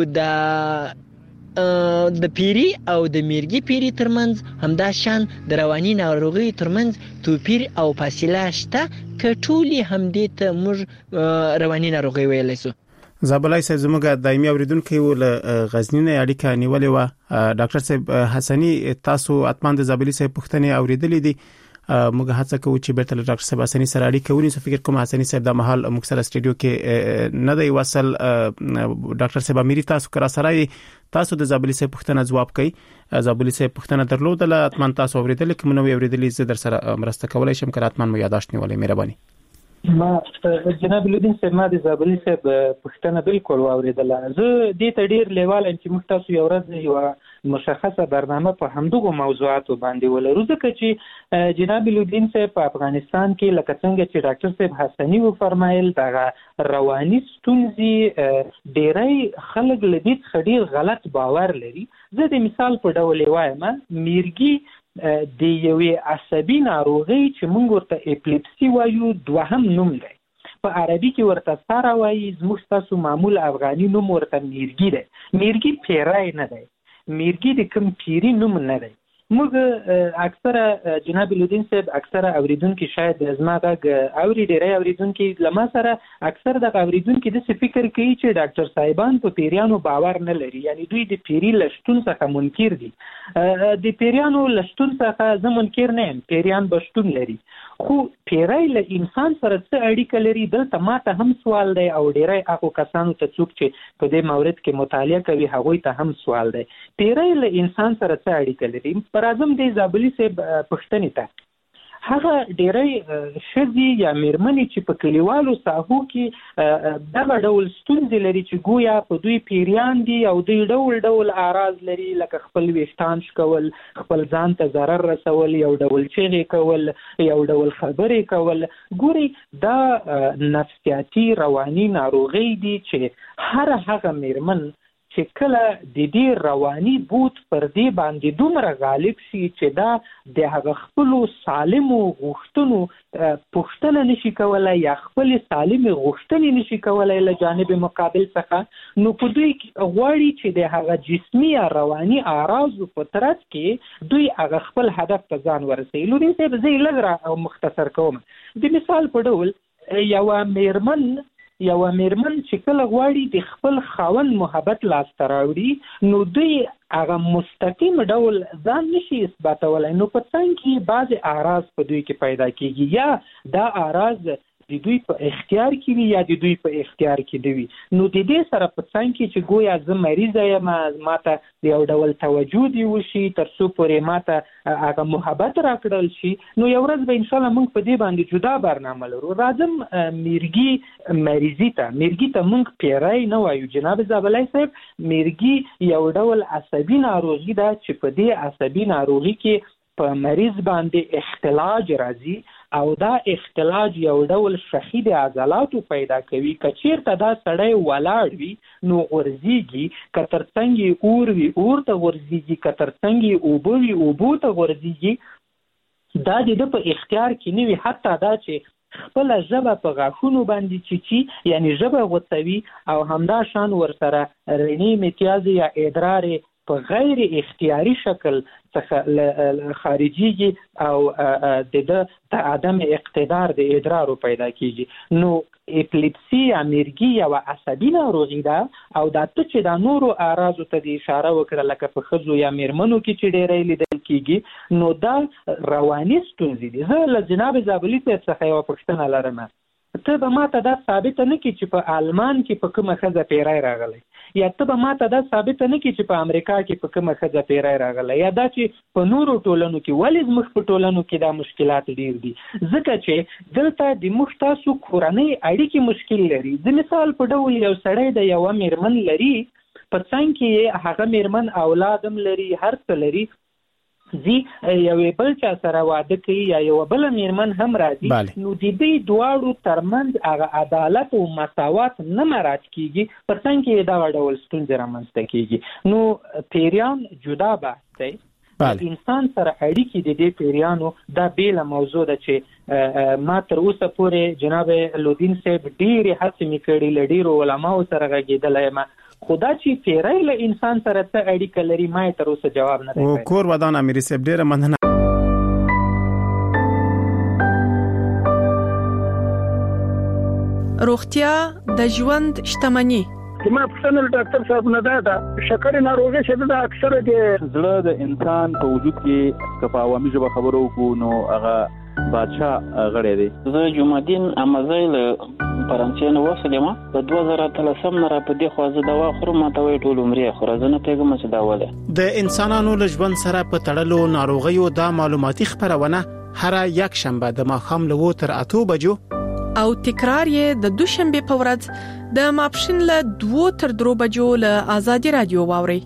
د پیری او د میرګي پیری ترمنځ همدا شان د رواني ناروغي ترمنځ توپیر او فاصله شته که ټولي همدې ته موږ رواني ناروغي ویلی سو؟ زابلای صاحب زموږ دایمي اوریدونکو ول غزنی نه اړیکه نیولې و. ډاکټر صاحب حسنی، تاسو اتمان د زابلی صاحب پوښتنې اوریدلې دي. موږ هڅه کوو چې بیرته له ډاکټر صاحب حسنی سره اړیکه ونیسو. فکر کوم حسنی صاحب د محل موږ سره سټډیو کې نه دی وصل. ډاکټر صاحب اميري تاسو کرا سره تاسو د زابلی صاحب پوښتنه ځواب کړئ. زابلی صاحب پوښتنه درلوده، اتمان تاسو اوریدل کوم نو اوریدلې زه در سره مرسته کولای شم. کړه اتمان مو یاداشت نیولې، مهرباني. ما جناب لودین صاحب ما د زابلی صاحب پوښتنه بالکل واوریدله. زه دې ته ډیر لیواله چې موږ تاسو یو ورځ یو مشخصه برنامه په همدغه موضوعاتو باندې ولرو، ځکه چې جناب لودین صاحب په افغانستان کې لکه څنګه چې ډاکټر صاحب حسنی و فرمایل، دغه رواني ستونزې ډیری خلک له دې څخه ډیر غلط باور لري. زه د مثال په ډول وایم، میرګي د یوې عصبي ناروغي چې موږ ورته اپلیپسي وایو دوهم نوم دی. په عربي کې ورته ساره وایي، زموږ تاسو معمول افغاني نوم ورته میرګي دی. میرګي پیری نه دی، میرګي د کوم پیری نوم نه دی. موږ اکثره جناب لودین صاحب اکثره اوریدونکو شاید زما غږ اوري، ډیری اوریدونکو لمه سره اکثر د اوریدونکو د فکر کوي چې ډاکټر صاحبان په پیریانو باور نه لري، یعنی دوی د پیری لشتون څخه منکر دي. د پیریانو لشتون څخه زه منکر نه یم، پیریان بشتون لري، خو پیری له انسان سره څه اړیکه لري؟ دلته ماته هم سوال دی او ډیری هغه کسانو ته څوک چې په دې مورد کې مطالعه کوي هغوی ته هم سوال دی. پیری له انسان سره څه اړیکه لري؟ راځم د زابلی صاحب پوښتنې ته. هغه ډیری ښځې یا میرمنې چې په کلیوالو ساحو کې دغه ډول ستونزې لري چې ګویا په دوی پیریان دي او دوی ډول ډول اعراض لري، لکه خپل ویښتان شکول، خپل ځان ته ضرر رسول، یو ډول چغې کول، یو ډول خبرې کول. ګوري دا نفسیاتي رواني ناروغي دي چې هر هغه میرمن چې کله د دې رواني بوت پر دې باندې دومره غالب شي چې دا د هغه خپلو سالمو غوښتنو پوښتنه نشي کولای یا خپل سالمې غوښتنې نشي کولای له جانب مقابل څخه، نو په دوی غواړي چې د هغه جسمي یا رواني اعراضو په ترڅ کې دوی هغه خپل هدف ته ځان ورسوي. لورین صاحب زه یې لږ را مختصر کوم. د مثال په ډول یوه میرمن چې کله غواړي د خپل خاوند محبت لاسته راوړي، نو دوی هغه مستقیم ډول ځان نشي اثباتولی، نو په څنګ کې بعضې اعراض په دوی کې پیدا کېږي، یا دا اعراض د دوی په اختیار کې وي یا د دوی په اختیار کې دی وي. نو د دې سره په څنګ کې چې گویا زه مریض یم، ماته د یو ډول توجه دی وشي تر څو پورې ماته هغه محبت راکړل شي، نو یو ورځ به ان شاء الله موږ په دې باندې جدا برنامه لرو. راځم میرګي مریضي ته موږ پیری نه وایو جناب زابلای صاحب. میرګي یو ډول عصبي ناروغي ده چې په دې عصبي ناروغي کې په مریض باندې اختلاج راځي او دا اختلاج یو ډول شخید عضلاتو پیدا کوي. کچیرته دا سړی ولاړ وي نو ورزيږي، کتر څنګه اور وي اور ته ورزيږي، کتر څنګه اوبو وي اوبو ته ورزيږي. دا د په اختیار کې نه وي. حتی دا چې خپل ژبه په غاښونو باندې چیچي یعنی ژبه غوڅوي او همدا شان ورسره رنی امتیاز یا ادرار په غیر اختیاري شکل څخه خارجيږي او د عدم اقتدار د ادرارو پیدا کیږي. نو اپلیپسي یا میرګي یو عصبي ناروغي ده او دا ته چې د نورو اعراضو ته د اشاره وکړه لکه په ښځو یا میرمنو کې چې ډېری لیدل کیږي، نو دا رواني ستونزې دي. زه له جناب زابلي څخه یو پوښتنه لرم. ته به ماته دا ثابت نه کی چې په آلمان کې په کومه ښځه پیری راغلی، یا ته به ماته دا ثابت نه کی چې په امریکا کې په کومه ښځه پیری راغلی، یا دا چې په نورو ټولنو کې ولې زموږ په ټولنو کې دا مشکلات ډیر دي. ځکه چې دلته د موږ تاسو کورنۍ اړیکې مشکل لري. د مثال په ډول یو سړی د یو میرمن لري، په څنګ کې هغه میرمن اولادم لري، هر څه لري، زی یو بل چا سره واده کوي یا یو بل میرمن هم راځي، نو د دې دواړو ترمنځ هغه عدالت او مساوات نه مراعات کیږي، په څنګه کې دا ډول ستونزې رامنځته کیږي. نو پیریان جدا بحث دی. انسان سره اړیکې د دې پیریانو دا بیل موضوع ده چې ما تر اوسه پورې جناب لودین صاحب ډېرې هڅې مې کړې، له ډېرو علماو سره غږېدلی یم، خدا چې پیری له انسان سره څه اړیکه لري ما تر اوسه جواب نه دی. او کور ودان امیر صاحب ډېره مننه. روغتیا د ژوند شتمني. ما پښتنل ډاکټر صاحب نه ده شکر ناروغي شته د اکثره د زړه د انسان په وجود کې کفا عوامي ژبه خبرو کو نو هغه بادشاہ غړی دی. زه جمعدین امازای له فرانسې نه وسلم په 2013 نه را په دې خوازه دوا خورم ماته وی ټول عمرې خو راځنه پیغام څه دا وله. د انسانانو له ژوند سره په تړلو ناروغیو د معلوماتي خبرونه هر یک شنبه د ماښام له 8 تر 8 بجو او تکرار یې د دوشنبه په ورځ د ماپښین له 2 تر 3 بجو له آزادي رادیو واوري.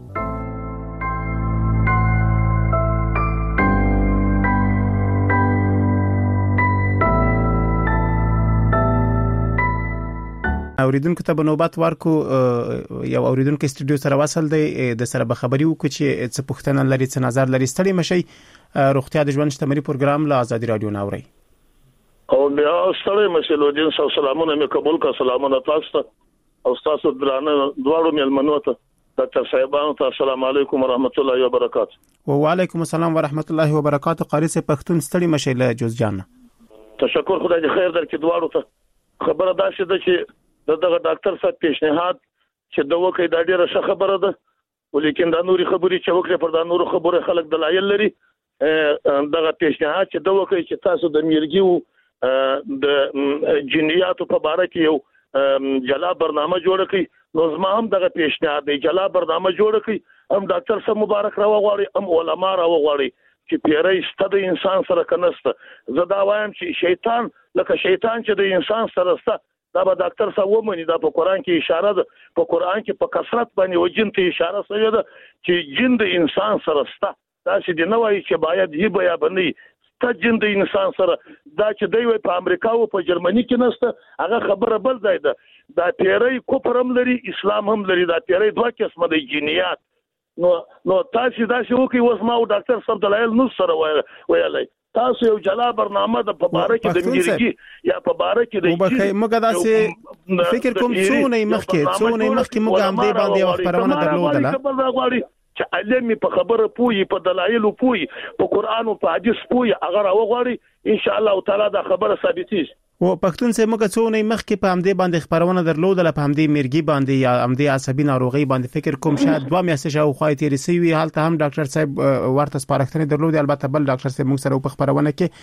اوریدونکو ته بنوبات ورکو. یو اوریدونکو استودیو سره وصل دی، د سره به خبري وکړي چې څه پوښتنه لري، څه نظر لري. ستړي مشي. روغتیا د ژوند شتمني پروګرام له آزادي رادیو ناوري. او بیا ستړي مشي لودین صاحب سلامونه مې قبول کا. سلامونه تاسو ته او تاسو درانه دواړو ملمنو ته ډاکټر صاحبانو ته السلام علیکم ورحمت الله وبرکاته. وعلیکم السلام ورحمت الله وبرکاته. قاری سے پښتون ستړي مشي له جوز جان. تشکر خدای دې خیر درکړي دواړو ته. خبره دا شته چې دغه ډاکټر صاحب پیشنهاد چې د وکي دا ډیره ښه خبره ده، ولیکن دا نوري خبري چې وکړي پر دا نورو خبره خلک دلایل لري. دغه پیشنهاد چې د وکي چې تاسو د میرګیو د جنیاتو په اړه کې یو جلا برنامه جوړ کړئ، نو زما هم دغه پیشنهاد دی جلا برنامه جوړ کړئ. هم ډاکټر صاحب مبارک راوغواړي، هم علما راوغواړي چې پیری ست د انسان سره کنسته. زه دا وایم چې شیطان لکه شیطان چې د انسان سره سته، دا به ډاکټر صاحب ومني. دا په قران کې اشاره ده، په قران کې په کثرت باندې وجن ته اشاره شوی ده چې جن د انسان سره سته. دا چې د نوای چې باید یې بیا باندې سته جن د انسان سره. دا چې دوی په امریکا او په جرمني کې نسته، هغه خبره بل ځای ده. دا پیری کفر هم لري، اسلام هم لري. دا پیری دوه قسمه دي جنیات. نو تاسو دا شو کوي وس ما او ډاکټر صاحب دلایل نو سره ویلای. تاسو یو جلا برنامه د مبارک د میرګي یا مبارک د موږ دا سه فکر کوم څونه مخکې موږ هم دې باندې یو خبرونه درلودله چې علمي په خبره پوي، په دلایل پوي، په قران او په حديث پوي. اگر وغواړي ان شاء الله تعالی دا خبره ثابتېږي. او پښتون سه موږ څونه مخکې په همدې باندې خبرونه درلودله، په همدې میرګي باندې یا همدې عصبي ناروغي باندې فکر کوم شاید 2 میاشتې شاو خو تیرې سوي. حالت هم ډاکټر صاحب ورته سپارښتنه درلوده، البته بل ډاکټر صاحب موږ سره په خبرونه کې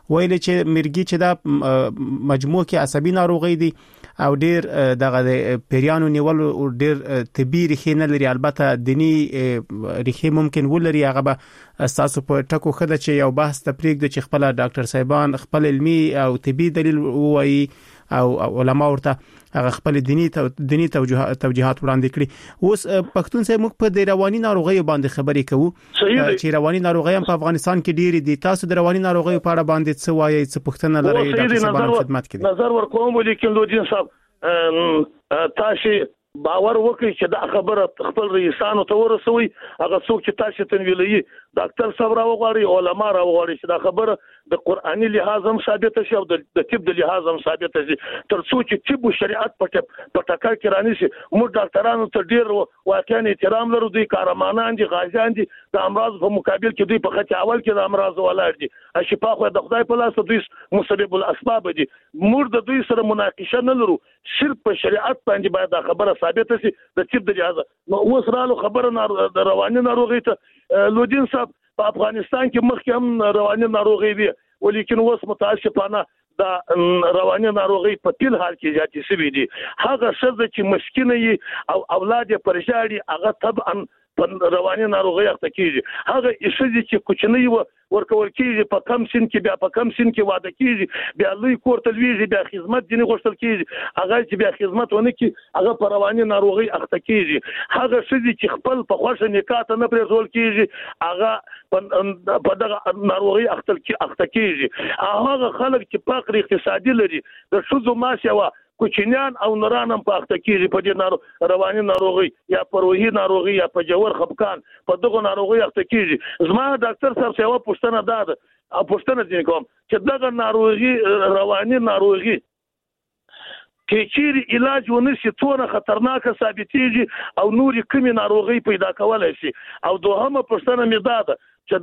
ویل چې مرګي چې دا مجموع کې عصبي ناروغي دي او ډیر دغه پیریانو نیول او ډیر طبي ریښې نه لري، البته دینی ریښې ممکن ولري. هغه به تاسو په ټکو خده چې یو بحث تفریق د چې خپل ډاکټر صاحبان خپل علمي او طبي دلیل وایي او علما ورته هغه خپل دینی توجيهات وړاندې کړي. اوس پښتون سه موږ په د رواني ناروغي باندې خبرې کوو چې رواني ناروغي په افغانستان کې ډېری دي. تاسو د رواني ناروغي په اړه باندې څه وایي، څه پوښتنه لرئ ډاکټر صاحب خدمت کې؟ نظر ورکوم ولیکن لودین صاحب تاسو باور وکړئ چې دا خبره خپل رئیسانو ته ورسوي. هغه څوک چې تاسو ته ویلي ډاکټر صاحب راوغواړي، علما راوغواړي چې دا خبره د قرآني لحاظ هم ثابت شي او د طب د لحاظ هم ثابت شي. تر څو چې طب او شریعت په ټکر کې رانیسي، موږ ډاکټرانو ته ډیر واقعا احترام لرو. دوی کارمانان دي، غازیان دي، د امراض په مقابل کې دوی په خط اول کې د امراض ولاړ دي. شفا خو د خدای په لاس، دوی مسبب الاسباب دي. موږ د دوی سره مناقشه نه لرو، صرف په شریعت باندې باید دا خبره ثابت شي د طب د لحاظ. نو اوس رالو خبره د رواني ناروغي ته لودین صاحب په افغانستان کې مخکې هم رواني ناروغي دي، ولیکن اوس متاسفانه دا رواني ناروغي په ټول حال کې زیاتې شوې دي. هغه څه چې مسکینه او اولاد یې پرشاړي هغه طبعا په رواني ناروغي اخته کیږي. هغه څه چې کوچنی ورکول کیږي په کم سن کې، بیا په کم سن کې واده کیږي، بیا لوی کور ته لویږي، بیا خدمت ځنی غوښتل کیږي، هغه چې بیا خدمت ونه کی هغه په رواني ناروغي اخته کیږي. هغه چې خپل په خوښه نکاح ته نه پرېښول کیږي هغه په دغه ناروغي اخته کیږي. هغه خلک چې فقر اقتصادي لري، د ښځو ماشوا کوچنیان او نوران هم په اخته کیږي په دې رواني ناروغي یا په روحي ناروغي یا په جوور خپکان په دغه ناروغي اخته کیږي. زما ډاکټر صاحب څه و پوښتنه ده او پوښتنه ځین کوم چې دغه ناروغي رواني ناروغي کې چیرې علاج ونشي څونه خطرناک ثابتېږي او نوري کومې ناروغي پیدا کولای شي. او دوهمه پوښتنه مې ده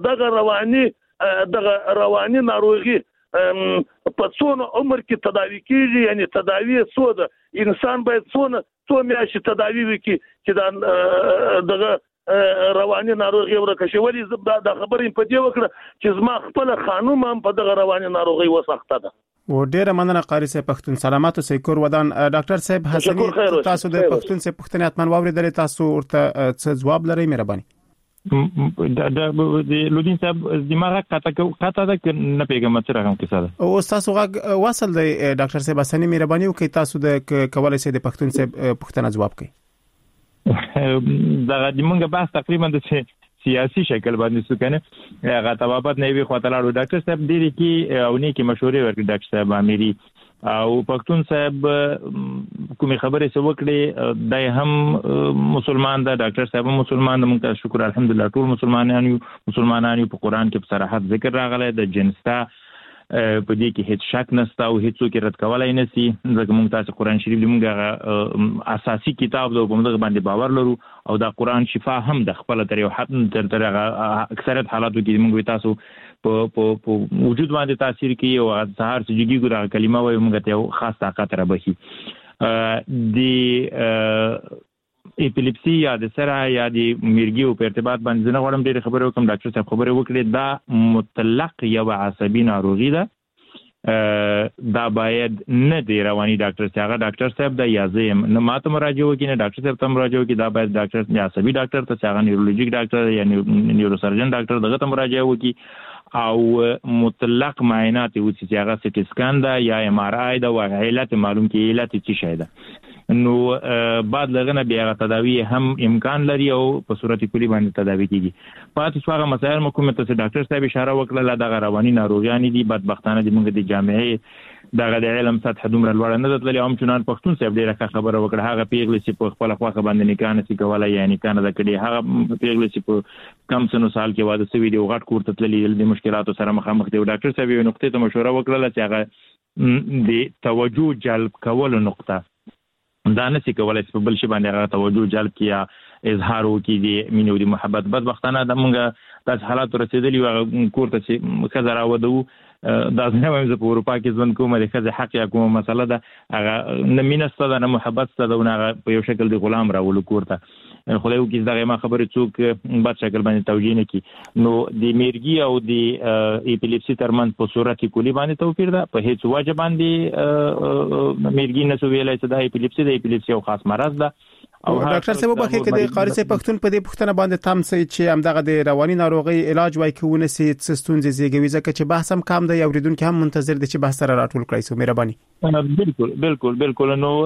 چې دغه رواني ناروغي په څونه عمر کې تداوی کیږي، یعنی تداوی څو ده انسان باید څو میاشتې تداوی وکړي چې دا دغه رواني ناروغي ورکه شي. ولی دا خبرې په دې وکړه چې زما خپل خانوم هم په دغه رواني ناروغي وسخته ده. و ډیره مننه قاری صاحب پښتون سلامات او سیکور ودان. ډاکټر صاحب حسنی تاسو د پښتون صاحب پښتنه اتمن واوریدل، تاسو ورته څه جواب لرئ مهرباني؟ د لودین صاحب دماغه کاته ده نه پیغام تر هغه کې سره او تاسو غږ واصل دی ډاکټر صاحب حسنی مهرباني وکړئ تاسو د کولای شئ د پښتون صاحب پښتنه جواب کړئ. دا د موږ بحث تقریبا د سیاسي شکل باندې سکنه هغه تبابت نه وی خاطر لاړو. ډاکټر صاحب ډیری کې او نه کې مشورې ورکړي ډاکټر صاحب اميري او پښتون صاحب کومې خبرې څه وکړي دای هم مسلمان ده، ډاکټر صاحب مسلمان ده، موږ شکر الحمدلله ټول مسلمانان یو په قران کې په صراحت ذکر راغلی د جنستا په دې کې هیڅ شک نشته او هیڅ څوک رد کولای نه شي. ځکه موږ تاسو قران شریف موږ اساسي کتاب د کومه باندې باور لرو او دا قران شفا هم د خپل تر یو حد تر اکثریت حالاتو کې موږ تاسو په وجود باندې تاثیر کوي او سهار سجدي ګره کلمه وایي موږ ته یو خاص طاقت را بشي. د اپیلیپسي یا د سره یا د مرګي او په ارتباط باندې نه غواړم ډېر خبرې وکم. ډاکټر صاحب خبرې وکړې دا مطلق یو عصبي ناروغي ده، دا باید نه دی رواني ډاکټر صاحب هغه ډاکټر صاحب د یازم نه ماته مراجعه وکړي نه ډاکټر صاحب ته مراجعه وکړي. دا باید ډاکټر یا عصبي ډاکټر ته هغه نیورولوژیک ډاکټر یا نیوروسرجن ډاکټر دغه ته مراجعه وکړي او مطلق معاینات وکړي چې هغه سټي سکان ده یا ام ار آی ده او علت معلوم کې علت څه شي ده. نو بعد لغنه بیا تداوی هم امکان لري او په صورت کلی باندې تداوی کیږي. پاتې څوغه مسائل مکمه ته ډاکټر صاحب اشاره وکړه د رواني ناروغیان دي بدبختانه د موږ د جامعې دغه د علم سطح دومره لوړ نه ده. هم چنان پښتون صاحب ډیره خبره وکړه هغه پیغلې چې په خپل خواخه باندې نکاح نشي کولای یعنی کنه د کډي هغه پیغلې چې په کم سنو سال کې واده سوي دی او غټ کور ته تللي د مشکلاتو سره مخامخ دي. ډاکټر صاحب یو نقطه ته مشوره وکړه چې هغه د توجه جلب کول نقطه دا نشي کولای چې په بل شي باندې هغه توجه جلب کیا اظهار وکړي د مینې او د محبت. بدبختانه د موږ داس حالات رسیدلی و کور ته چې خزر راودو دا څنګه په اروپا کې ژوند کوم د ښځې حق یا کومه مسله ده هغه نه مینه ستاسو نه محبت ستاسو نه په یو شکل د غلام راولو کوړه خدای وکړي دا ما خبرې څوک بد شکل باندې توجیه نه کی نو د میرګي او د اپیلیپسي ترمنځ په صورت کلی باندې توپیر ده په هیڅ وجه باندې میرګي نه سو ویلای چې د اپیلیپسي او خاص مرض ده او ډاکټر صاحب په کې د قاری صاحب پښتون په دې پښتنه باندې تام سي چې همدغه د رواني ناروغي علاج وای کوونه سي ستونزې زیږوي ځکه چې بحث هم کم دی او ریدونکو هم منتظر دي چې بحث سره راټول کړئ سو مهرباني بالکل نو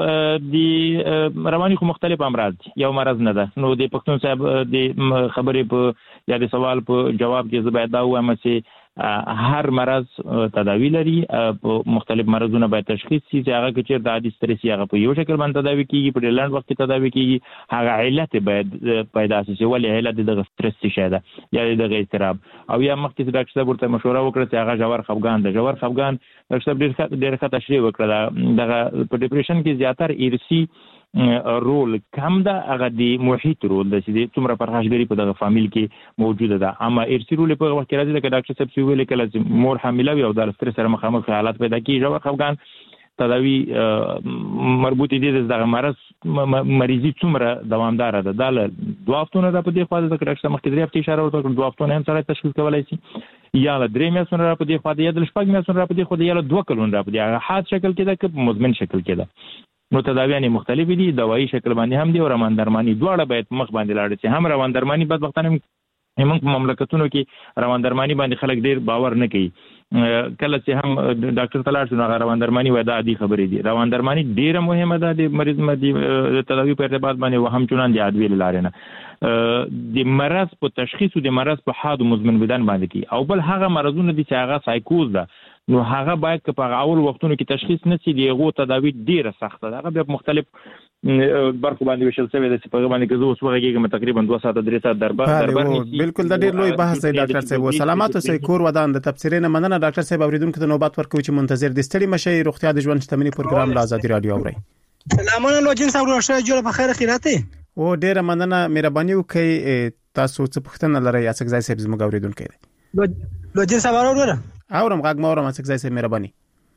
د رواني خو مختلف امراض یو مرض نه ده نو د پښتون صاحب د خبرې په یا د سوال په جواب کې زبېدا دا وایم چې هر مرض تداوی لري په مختلف مرزونه باید تشخیص شي چې هغه چې د عادي سترس هغه په یو شکل باندې تداوی کیږي په ډیرلاند وخت کې تداوی کیږي هغه علت باید پیدا شي ولې علت د سترس څه ده یا د اضطراب او یا مخکې ډاکټر صاحب ورته مشوره وکړه چې هغه جوړ خفګان ده جوړ خفګان ډاکټر صاحب ډیر ښه تشریح وکړه دغه په ډیپریشن کې زیاتره ایرسی رول کم ده هغه د محیط رول د چې څومره پرخاشګری په دغه فامیل کې موجوده ده اما ارثي رول په وخت کې راځي لکه ډاکټر صاحب چې ویل کله چې مور حامله وي او د سترس سره مخامخ حالات پیدا کیږي جوړ خفګان تداوی مربوط دي دغه مرض مریضي څومره دوامدار ده د 2 هفتونه د په دې خوا د ډاکټر صاحب مخکې 3 هفتې اشاره وکړه 2 هفتونه هم سره تشخیص کولای شي یا له 3 میاشتو را په دې خوا د یا د شپږ میاشتو را په دې خوا د یا له 2 کلونو را په دې هغه حاد شکل کې ده که مزمن شکل کې ده نو تداویانې مختلف دي دوايي شکل باندې هم دي او روان درمانی دواړه باید مخ باندې لاړ شي هم روان درمانی بدبختانه موږ په مملکتونو کې روان درمانی باندې خلک ډیر باور نه کوي کله چې هم ډاکټر تلاړ شو هغه روان درمانی وای دا عادي خبرې دي روان درمانی ډیره مهمه ده د مریض د تداوی په ارتباط باندې وهم چونان دي ادویه لاره نه د مرض په تشخیص او د مرض په حاد مزمن بدن باندې کی او بل هغه مرزونه دي چې هغه سایکوز ده نو هغه باید که په اول وختونو کې تشخیص نشي دیغه تداوی ډیره سخته ده هغه په مختلف برخو باندې وشل شوی د چې په باندې کې زه اوس وغږیږم تقریبا 2 ساعت 3 ساعت دربار بالکل د ډیر لوی بحث دی ډاکټر صاحب سلامات اوسئ کور ودان د تبصرې نه مننه ډاکټر صاحب اوریدونکو ته نوبت ورکوي چې منتظر دي ستړي مشي روغتیا د ژوند شتمنۍ پروګرام لا آزادي رادیو اوري سلامونه لوجین صاحب روښه جوړ په خیر خیراته او ډیر مننه مهرباني وکړئ تاسو څه پوښتنه لرئ یا څه ځای صاحب زموږ اوریدونکو لوجین صاحب اورم غاګ مورم څه ځای صاحب مهرباني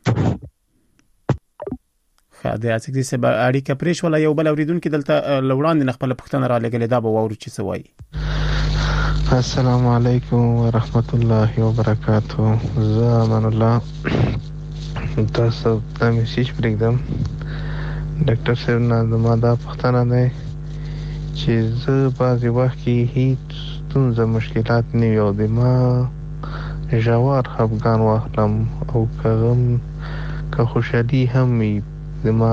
خاطر چې سبا اړیکه پرېښ ولا یو بل اوریدونکو دلته لوړاندې نخپل پښتنه را لګلې دا به وورو چې سوای السلام علیکم ورحمت الله وبرکاته زمان الله تاسو ته میسج پرېږدم ډاکټر صاحب نه ما دا پښتنه ده چې زه بعضی وخت کې هیڅ ستونزه مشکلات نه یو د ما جوار خفګان واخلم او که خوشحالي هم زما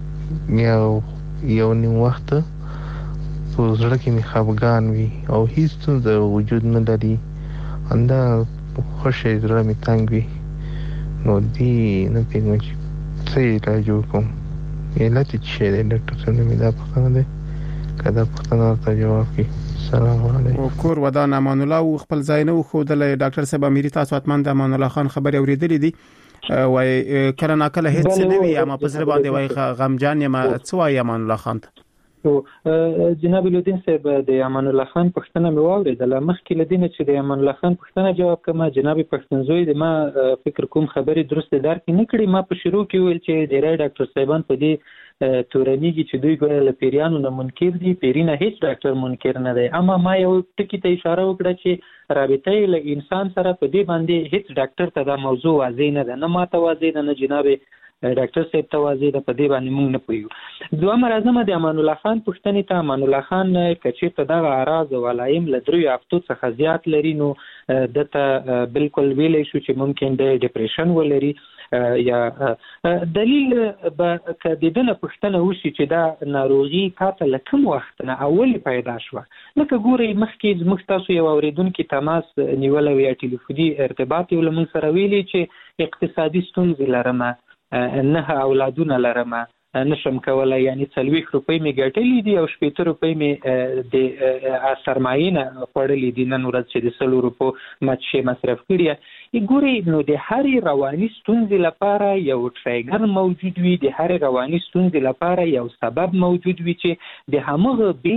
یو نیم وخت په زړه کې می خفګان وي او هیڅ څه وجود نه لري انده خوشې زړه می تنګ وي نو دی نه پیږم چې څه علاج وکړم علت چې دی ډاکټر صاحب مې دا پوښتنه ده کله پوښتنه ته جواب کړي السلام علیکم کور ودان امان الله خپل ځای نه خو د ډاکټر صاحب اميري تاسو اتمن د امان الله خان خبري اوریدلې دي وای کله نا کله هیڅ نه وي اما په سر باندې وای غمجان یم څه وای امان الله خان جناب لودین صاحب د امان الله خان پښتنه مې واورېدل مخکې لدینه چې د امان الله خان پښتنه جواب کما جناب پښتنزوی د ما فکر کوم خبرې درسته درک نه کړې ما په شروع کې ویل چې ډیری ډاکټر صاحبان په دې تورنیږي چې دوی ګوره له پیریانو نه منکر دي پیرینه هیڅ ډاکټر منکر نه دی اما ما یو ټکی ته اشاره وکړه چې رابطه له انسان سره په دې باندې هیڅ ډاکټر ته دا موضوع واضح نه ده نه ما ته واضح ده نه جناب ډاکټر صاحب ته واضح ده په دې باندې موږ نه پوهیږو دوه راځم د امان الله خان پښتنې ته امان الله خان کچې ته دغه اراز او علایم له 3 هفتو څخه زیات لري نو دته بالکل ویلې شو چې ممکن د ډیپریشن ولري یا دلیل به کدیدنه پښتنه وشي چې دا ناروغي تاسو لکم وخت نه اولی پیدا شو لکه ګوري مخکې زموږ تاسو یو اوریدونکو تماس نیول او یا ټلیفوني ارتباط یو لمن سره ویلي چې اقتصادي ستونزې لرم نه اولادونه لرم نشم کولای یعنی 40 روپۍ می ګټلې دي او 70 روپۍ می د سرمایې نه پړلې دي نن ورځ چې د 100 روپو ماچې مصرف کړی ګوري نو د هر رواني ستونزې لپاره یو ټریګر موجود وي د هر رواني ستونزې لپاره یو سبب موجود وي چې د همغه بیس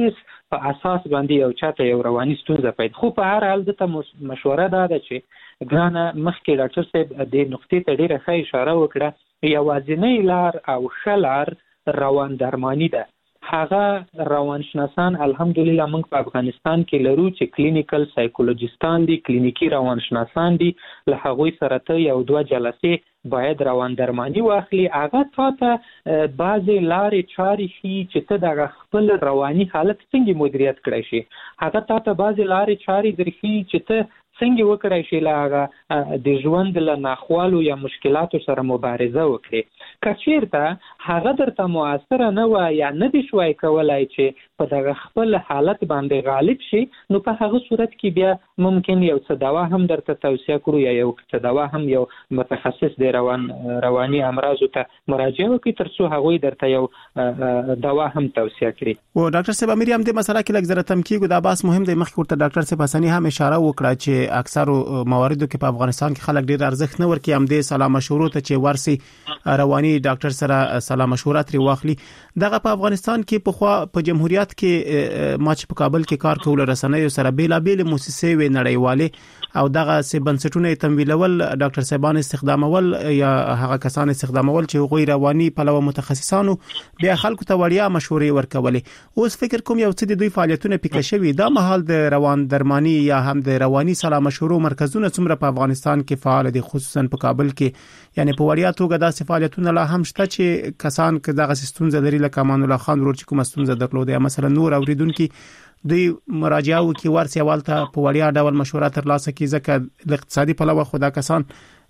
په اساس باندې یو چاته یو رواني ستونزه پیدا. خو په هر حال د مشوره ده چې ګرانه مخکې ډاکټر صاحب د نقطې ته ډیره ښه اشاره وکړه. یوازینی لار او ښه لار روان درمانی ده. هغه روانشناسان الحمدلله موږ په افغانستان کې لرو چې کلینیکل سایکولوژیستان دي، کلینیکی روانشناسان دي. له هغوی سره ته یو دوه جلسې باید روان درمانی واخلي. هغه تاته بعضې لارې چارې ښیي چې ته دغه خپل رواني حالت څنګه مدیریت کړی شي. هغه تاته بعضې لارې چارې درښیي چې ته څنګه وکړای شي له هغه د ژوند له ناخوالو یا مشکلاتو سره مبارزه وکړي. که چیرته هغه درته مؤثره نه وه یا نه دې شوای کولی چې په دغه خپل حالت باندې غالب شي، نو په هغه صورت کې بیا ممکن یو څه دوا هم درته توصیه کړو یا یو څه دوا هم یو متخصص د رواني امراضو ته مراجعه وکړي تر څو هغوی درته یو دوا هم توصیه کړي. او ډاکټر صاحب امیر هم د مسله کې لږ زره تم کیږو. دا بحث مهم دی. مخکې ورته ډاکټر صاحب حسنی هم اشاره وکړه چې اکثر مواردو کې په افغانستان کې خلک ډیر ارزښت نه ورکوي هم د سلام مشورو ته چې ورسي رواني ډاکټر سره سلام مشوره تری واخلي. دغه په افغانستان کې په خوا په جمهوریت کې ما چې په کابل کې کار کول رسنیو سره بیلابېل موسسې وې نړیواله او دغه سه بنسټونه تمویلول ډاکټر صاحبان استخدامول یا هغه کسان استخدامول چې غوي رواني پلوه متخصصانو بیا خلکو ته وړیا مشورې ورکولې. اوس فکر کوم یو څه د دوی فعالیتونه پکې شوی دا مهال د روان درمانی یا هم د رواني سلام مشورو مرکزونه څومره په افغانستان کې فعال دي، خصوصا په کابل کې، یعنی په وړیا توګه داسې فعالیتونه لا هم شته چې کسان که دغه ستونزه لري لکه امان الله خان ورور چې کوم ستونزه درلوده یا مثلا نور اوریدونکو دوی مراجعه وکي ورسي اولته په وړیا ډول مشوره ترلاسه کړي ځکه د اقتصادي پلوه خدا کسان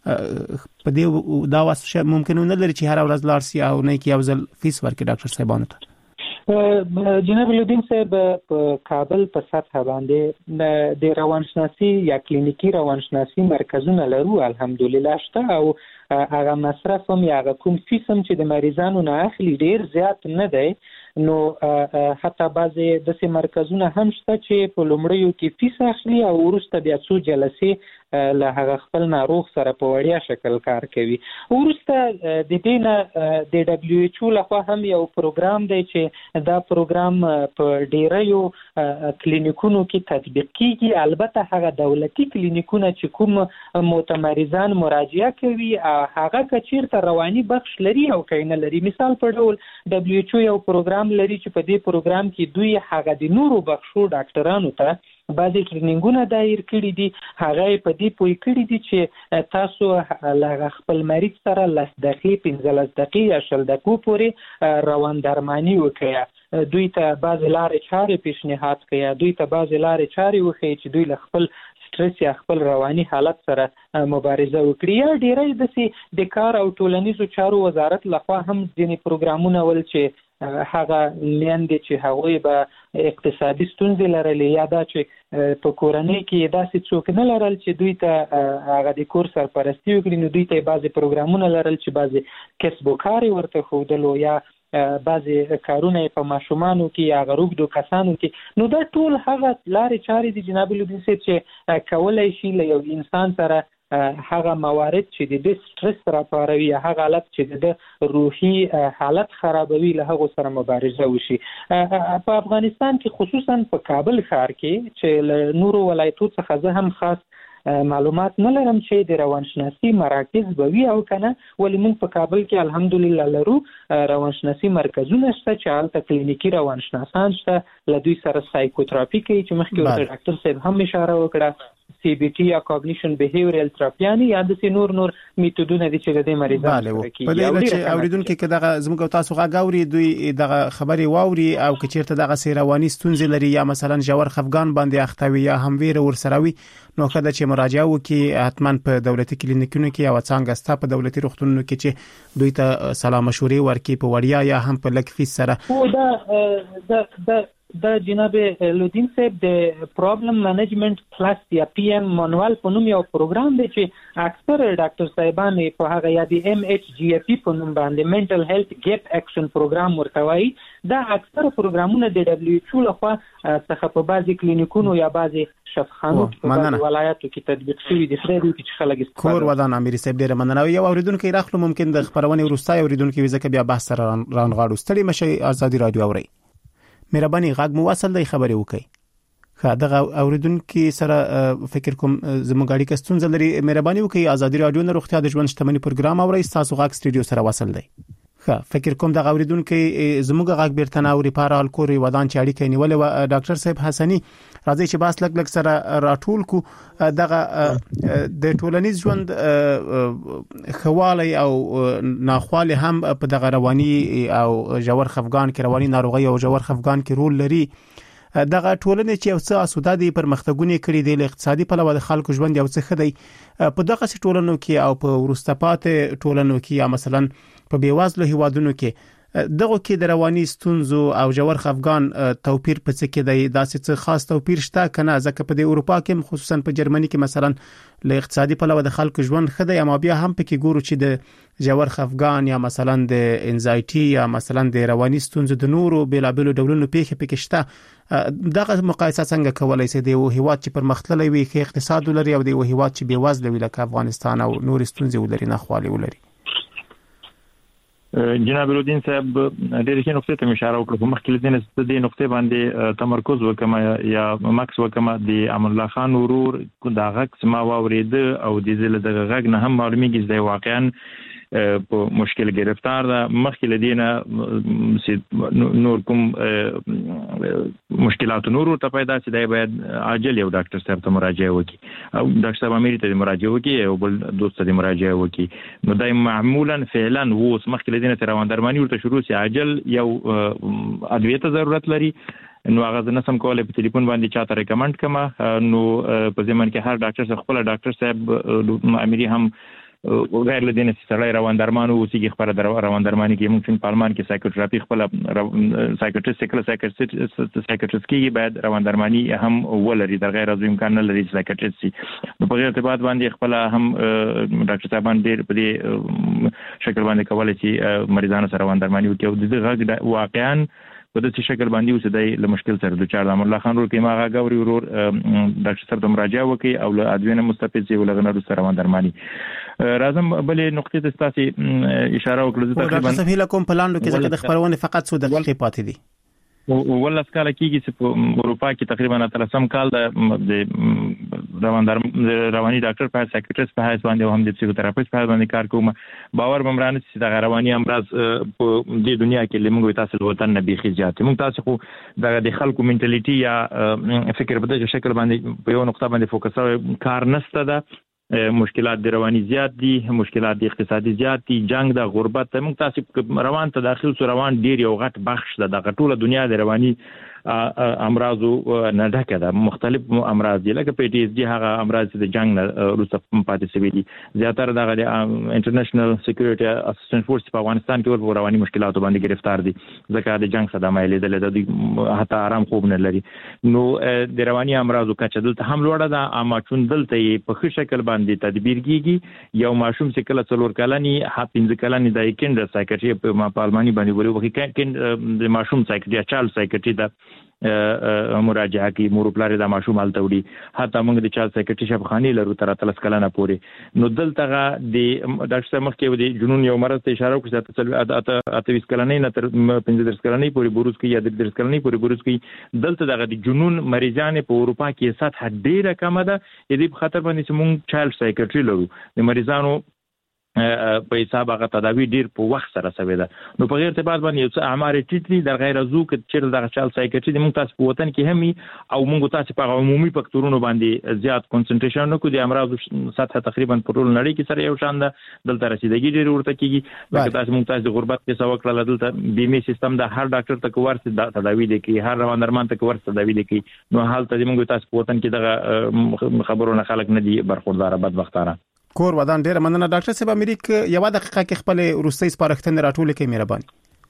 په دې دا واسه ممکن نه لري چې هر ورځ لارسي او نه کې یو ځل فیس ورکړي ډاکټر صاحبانو ته. جناب لودین صاحب په کابل په سطح باندې د روانشناسي یا کلینیکی روانشناسي مرکزونه لرو الحمدلله شته او هغه مصرف هم یا کوم فیس هم چې د مریضانو نه اخلي ډیر زیات نه دی. نو حتی بعضې داسې مرکزونه هم شته چې په لومړیو کې فیس اخلي او وروسته بیا څو جلسې له هغه خپل ناروغ سره په وړیا شکل کار کوي. وروسته د دې نه د دبلیو ایچ او لخوا هم یو پروګرام دی چې دا پروګرام په ډیریو کلینیکونو کې تطبیق کیږي. البته هغه دولتي کلینیکونه چې کوم متمرزان مراجعه کوي هغه که چیرته رواني بخش لري او که نه لري، مثال په ډول دبلیو ایچ او یو پروګرام لري چې په دې پروګرام کې دوی هغه د نورو بخشو ډاکټرانو ته بعضې ټریننګونه دایر کړي دي. هغه په دې پوه کړي دي چې تاسو له خپل مریض سره 10 دقیقې 15 دقیقې یا 20 دقیقو پورې روان درمانی وکړي. دوی ته بعضې لارې چارې پیشنهاد کړي، دوی ته بعضې لارې چارې وښیي چې دوی له خپل سټرس یا خپل رواني حالت سره مبارزه وکړي. یا ډیری داسې د کار او ټولنیزو چارو وزارت لخوا هم ځینې پروګرامونه ول چې هغه میندې چې هغوی به اقتصادي ستونزې لرلې یا دا چې په کورنۍ کې داسې څوک نه لرل چې دوی ته هغه د کور سرپرستي وکړي، نو دوی ته بعضې پروګرامونه لرل چې بعضې کسب و کار ورته ښودلو یا بعضې کارونه په ماشومانو کې یا هغه روږدو کسانو کې. نو دا ټول هغه لارې چارې دي جناب لودین صاحب چې کولی شي له یو انسان سره هغه موارد چې د سټرس راپاروي یا هغه حالت چې د روحي حالت خرابوي له هغو سره مبارزه وشي. په افغانستان کې خصوصا په کابل ښار کې چې له نورو ولایتو څخه زه هم خاص معلومات نه لرم چې د روانشناسي مراکز به وي او کنه، ولې موږ په کابل کې الحمدلله لرو روانشناسي مرکزونه شته چې هلته کلینیکي روانشناسان شته، له دوی سره سایکوتراپي کوي چې مخکې ورته ډاکټر صاحب هم اشاره وکړه، سی بی ټي یا کاګنیشن بیهیویرل تراپیانی یا د نور میتودونه دي چې د مریضانو سره کوي. په دې چې اوریدونکو کې دغه زموږ تاسو غاوري دوی دغه خبري واوري او که چیرته دغه سیروانی ستونزې لري یا مثلا جوړ خفګان باندې اختوي یا هم ویره ورسروي، نو خدای چې مراجعه وکي حتما په دولتي کلینیکونو کې او څنګه ستا په دولتي روغتونونو کې چې دوی ته سلام مشورې ورکي په وړیا یا هم په لک فیس سره. او دا جناب لودین صاحب د پرابلم مانجمنت پلس یا پی ام مانوال په نوم یو پروګرام دی چې اکثر ډاکټر صاحبان په هغه یا د ام ایچ جی ای پی په نوم باندې منټل هیلث ګیپ اکشن پروګرام ورته وایي. دا اکثر پروګرامونه د دبلیو ایچ او لخوا څخه په بعضې کلینیکونو یا بعضې شفاخانو په بعضې ولایاتو کې تطبیق شوي دي. خدای دې چې خلک کور ودان امیر صاحب ډېره مننه. یو اوریدونکی راخلو ممکن د خبرونې وروسته اوریدونکی وي ځکه بیا بحث سره رانغاړو. ستړي مشي آزادي رادیو اوري. مهرباني غږ مو وصل دی خبرې وکړئ. دغه اوریدونکو سره فکر کوم زموږ اړیکه ستونزه لري. مهرباني وکړئ ازادي رادیو نه روغتیا د ژوند شتمنۍ پروګرام اورئ. تاسو غږ سټډیو سره وصل دی. فکر کوم دغه اوریدونکو زموږ غږ بیرته اوري په حال کور ودان چې اړیکه نیولې و. ډاکټر صاحب حسني راځي چې باس لګ سره راټول کو دغه د ټولنیز ژوند خواله او ناخواله هم په دغه رواني او جوړ خفقان کې رواني ناروغي او جوړ خفقان کې رول لري. دغه ټولنه چې یو څه اسوده دي پرمختګونه کړي دي اقتصادي په لور د خلکو ژوند یو څه خدي په دغه ټولنو کې او په ورستپات ټولنو کې یا مثلا په بیوازلو هیوادونو کې دغه کې د رواني ستونزو او جوړ خفقان توپیر په څه کې دی؟ داسې څه خاص توپیر شته کنه؟ ځکه په د اروپا کې خصوصا په جرمني کې مثلا له اقتصادي په لور د خلکو ژوند خدي، اما بیا هم پکې ګورو چې د جوړ خفقان یا مثلا د انزایټي یا مثلا د رواني ستونزو د نورو بیلابلو ډولونو پیښه پکې شته. دغه مقایسه څنګه کولای شي د یو هیواد چې پرمختللی وي، ښه اقتصاد ولري او د یو هیواد چې بیوازله وي لکه افغانستان او نور ستونزې ولري، نه خالي ولري؟ جناب الدین صاحب ډېر ښه نقطه ته اشاره وکړه. مخکې له دې نه د دې نقطې باندې تمرکز وکم یا ماکس وکم د امان الله خان ورور دا غږ سما واورید او د دې له غږ نه هم معلومیږي چې واقعا په مشکل گرفتار ده. مخکې له دې نه نور کوم مشکلات نور ته پیدا شي دی باید عاجل یو ډاکټر صاحب ته مراجعه وکړي او ډاکټر صاحب امیر ته مراجعه وکړي او بل دوست ته مراجعه وکړي. نو دای معمولا فعلا وو مخکې له دې نه روان درمانی ورته شروع شي عاجل یو ادویه ته ضرورت لري. نو هغه نه سم کولای په ټلیفون باندې چاته ریکمند کما. نو په ځمن کې هر ډاکټر صاحب خپل ډاکټر صاحب امیر هم غیر له دې سره روان درمانو اوسېږي. خبره روان درمانی کې ممکن پالمان کې سایکوتراپي خپل سایکوټریست کې باید روان درمانی هم ولري، د غیر از امکان نه لري سایکوټریست. نو په غیر ارتباط باندې خپل هم ډاکټر صاحب باندې په دې شکل باندې کولای شي مریضانو سره روان درمانی وکړي. د غږ واقعا په دې شکل باندې اوسېدای له مشکل سره د چار د الله خان ورو کې ما غاوري ورور ډاکټر صاحب ته مراجعه وکړي او له ادوینه مستفید شي ولغنه سره روان درمانی. راځم بلې نقطې ته تاسو اشاره وکړه. تقریبا څه هیله کوم پلاندو کې ځکه د خبرونه فقط څو دقیقې پاتې دي. ولس کال کېږي چې په اروپا کې تقریبا 13 کال د رواني ډاکټر په سایکیټریست په حیث باندې هم د پسیکوتراپیست په حیث باندې کار کوم. باور بمرانه چې د رواني امراض په دې دنیا کې لمغه تاسو وطن نه بيخي زیات موږ تاسو خو د خلکو منټالیټي یا فکر په دې شکل باندې په یو نقطه باندې فوکس کار نشته ده. مشکلات د رواني زیات دي، مشکلات د اقتصادي زیات دي، جنگ د غربت موږ تاسو روان تداخل سو روان ډیر یو غټ بخش ده. د ټوله دنیا د رواني امراضو نه ډکه ده. مختلف امراض دي لکه پی ټی اس دي، هغه امراض د جنگ نه وروسته پاتې شوي دي. زیاتره دغه انټرنیشنل سکیورټي اسسټنټ فورس په افغانستان کې ور رواني مشکلاتو باندې گرفتار دي ځکه د جنگ صدمه لیدل د حتی آرام خوب نه لري. نو د رواني امراضو کچه دلته هم لوړه ده، اما چون دلته په ښه شکل باندې تدبیر کیږي. یو ماشوم چې کله 4 کلنی 15 کلنی د کیندر سایکیټری په پالمانی باندې وروي کې د ماشوم سایکیټری چایلډ سایکیټری د مراجعه کی مور پلار د ماشوم حالت وړي. حتی موږ د چا سایکیټری شفخانی لرو تر 13 کلنه پورې. نو دلته د ډاکټر صاحب مخکې د جنون یو مرض ته اشاره وکړه چې 28 کلنې نه تر 15 کلنې پورې بروز کوي یا 13 کلنې پورې بروز کوي. دلته د جنون مریضان په اروپا کې سطح ډیره کم ده. دې په خاطر باندې چې موږ چایلډ سایکیټری لرو د مریضانو په حساب هغه تداوی ډیر په وخت سره سوي ده. نو په غیر ارتباط باندې یو څه اعمار ټیټلی در غیر ازو کې چې د چایلډ سایکیټری د موږ تاسو په وطن کې هم او موږ تاسو په عمومي فکټورونو باندې زیات کنسنټریشن نکو. د امراض سطح تقریبا په ټول نړۍ کې سره یو شان ده. دلته رسیدګي ډیر ورته کیږي. لکه تاسو موږ تاسو د غربت کې سوا کړل. دلته بیمه سیستم د هر ډاکټر ته ورته تداوی دی کوي، هر روان درمان ته ورته تداوی دی کوي. نو حالت د موږ تاسو په وطن کې دغه خبرونه خلک نه دي برخوردار بدبختانه. کور ودان ډیر مننه ډاکټر صاحب امریک. یو دقیقه کې خپل روسي سپارښتنه راټول کړئ مهرباني.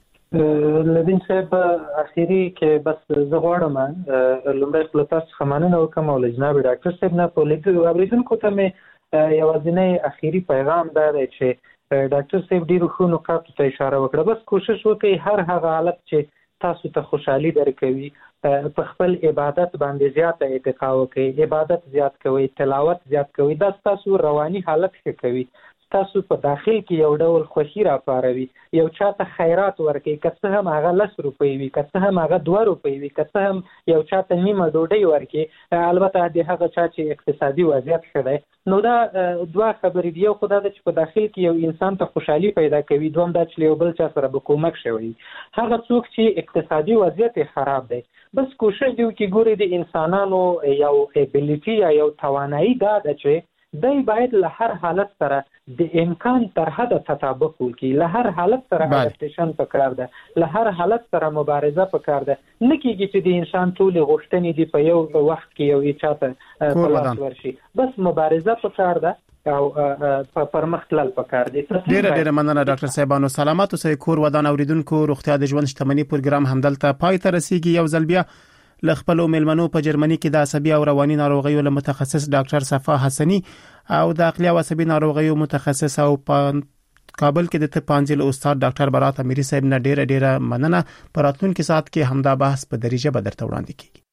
لدین صاحب اخیری کې بس زه غواړم لومړی خپل تاسو خمانه وکم او جناب ډاکټر صاحب نه په لیکو اوریدونکو ته مې یوازینی اخیری پیغام دا دی چې ډاکټر صاحب ډیرو ښه نکاتو ته اشاره وکړه. بس کوشش وکړئ هر هغه حالت چې تاسو ته خوشحالي درکوي په خپل عبادت باندې زیات اتقا وکړئ، عبادت زیات کوئ، تلاوت زیات کوئ. دا تاسو رواني حالت ښه کوي، تاسو په داخل کې یو ډول خوشي را پاروي، یو چاته خیرات ورکړي، که څه هم هغه 10 روپۍ وي، که څه هم هغه 2 روپۍ وي، که څه هم یو چاته نیمه ډوډۍ ورکړي، البته د هغه چا چې اقتصادي وضعیت ښه دی. نو دا دوه خبرې دي. یو خو دا چې په داخل کې یو انسان ته خوشحالي پیدا کوي، دوم دا چې یو بل چا سره به کومک شوی. هغه څوک چې اقتصادي وضعیت خراب دی بس کوشش دی چې ګوري د انسانانو یو ابیلیټي یا یو توانایي دا ده چې دی باید له هر حالت سره د امکان تر حده تطابق وکړي، له هر حالت سره اډاپټیشن پکار ده، له هر حالت سره مبارزه پکار ده. نه کېږي چې د انسان ټول غوښتنې دی په یو وخت کې یو چاته په لاس ورشي، بس مبارزه پکار ده او پرمخ تلل پکار دي. ډیره مننه ډاکټر صاحبانو. سلامات اوسئ. کور ودان اوریدونکو، روغتیا د ژوند شتمنۍ پروګرام همدلته پای ته رسیدي. یو ځل بیا ل خپل میلمنو په جرمني کې د عصبي او رواني ناروغیو له متخصص ډاکټر صفا حسني او د عقلي او عصبي ناروغیو متخصص او کابل کې د طب پانځل استاد ډاکټر برات امیری صاحب نه ډیره مننه. په راتلونکي ساعت کې همدا بحث په دریجه بدرته وړاندې کیږي.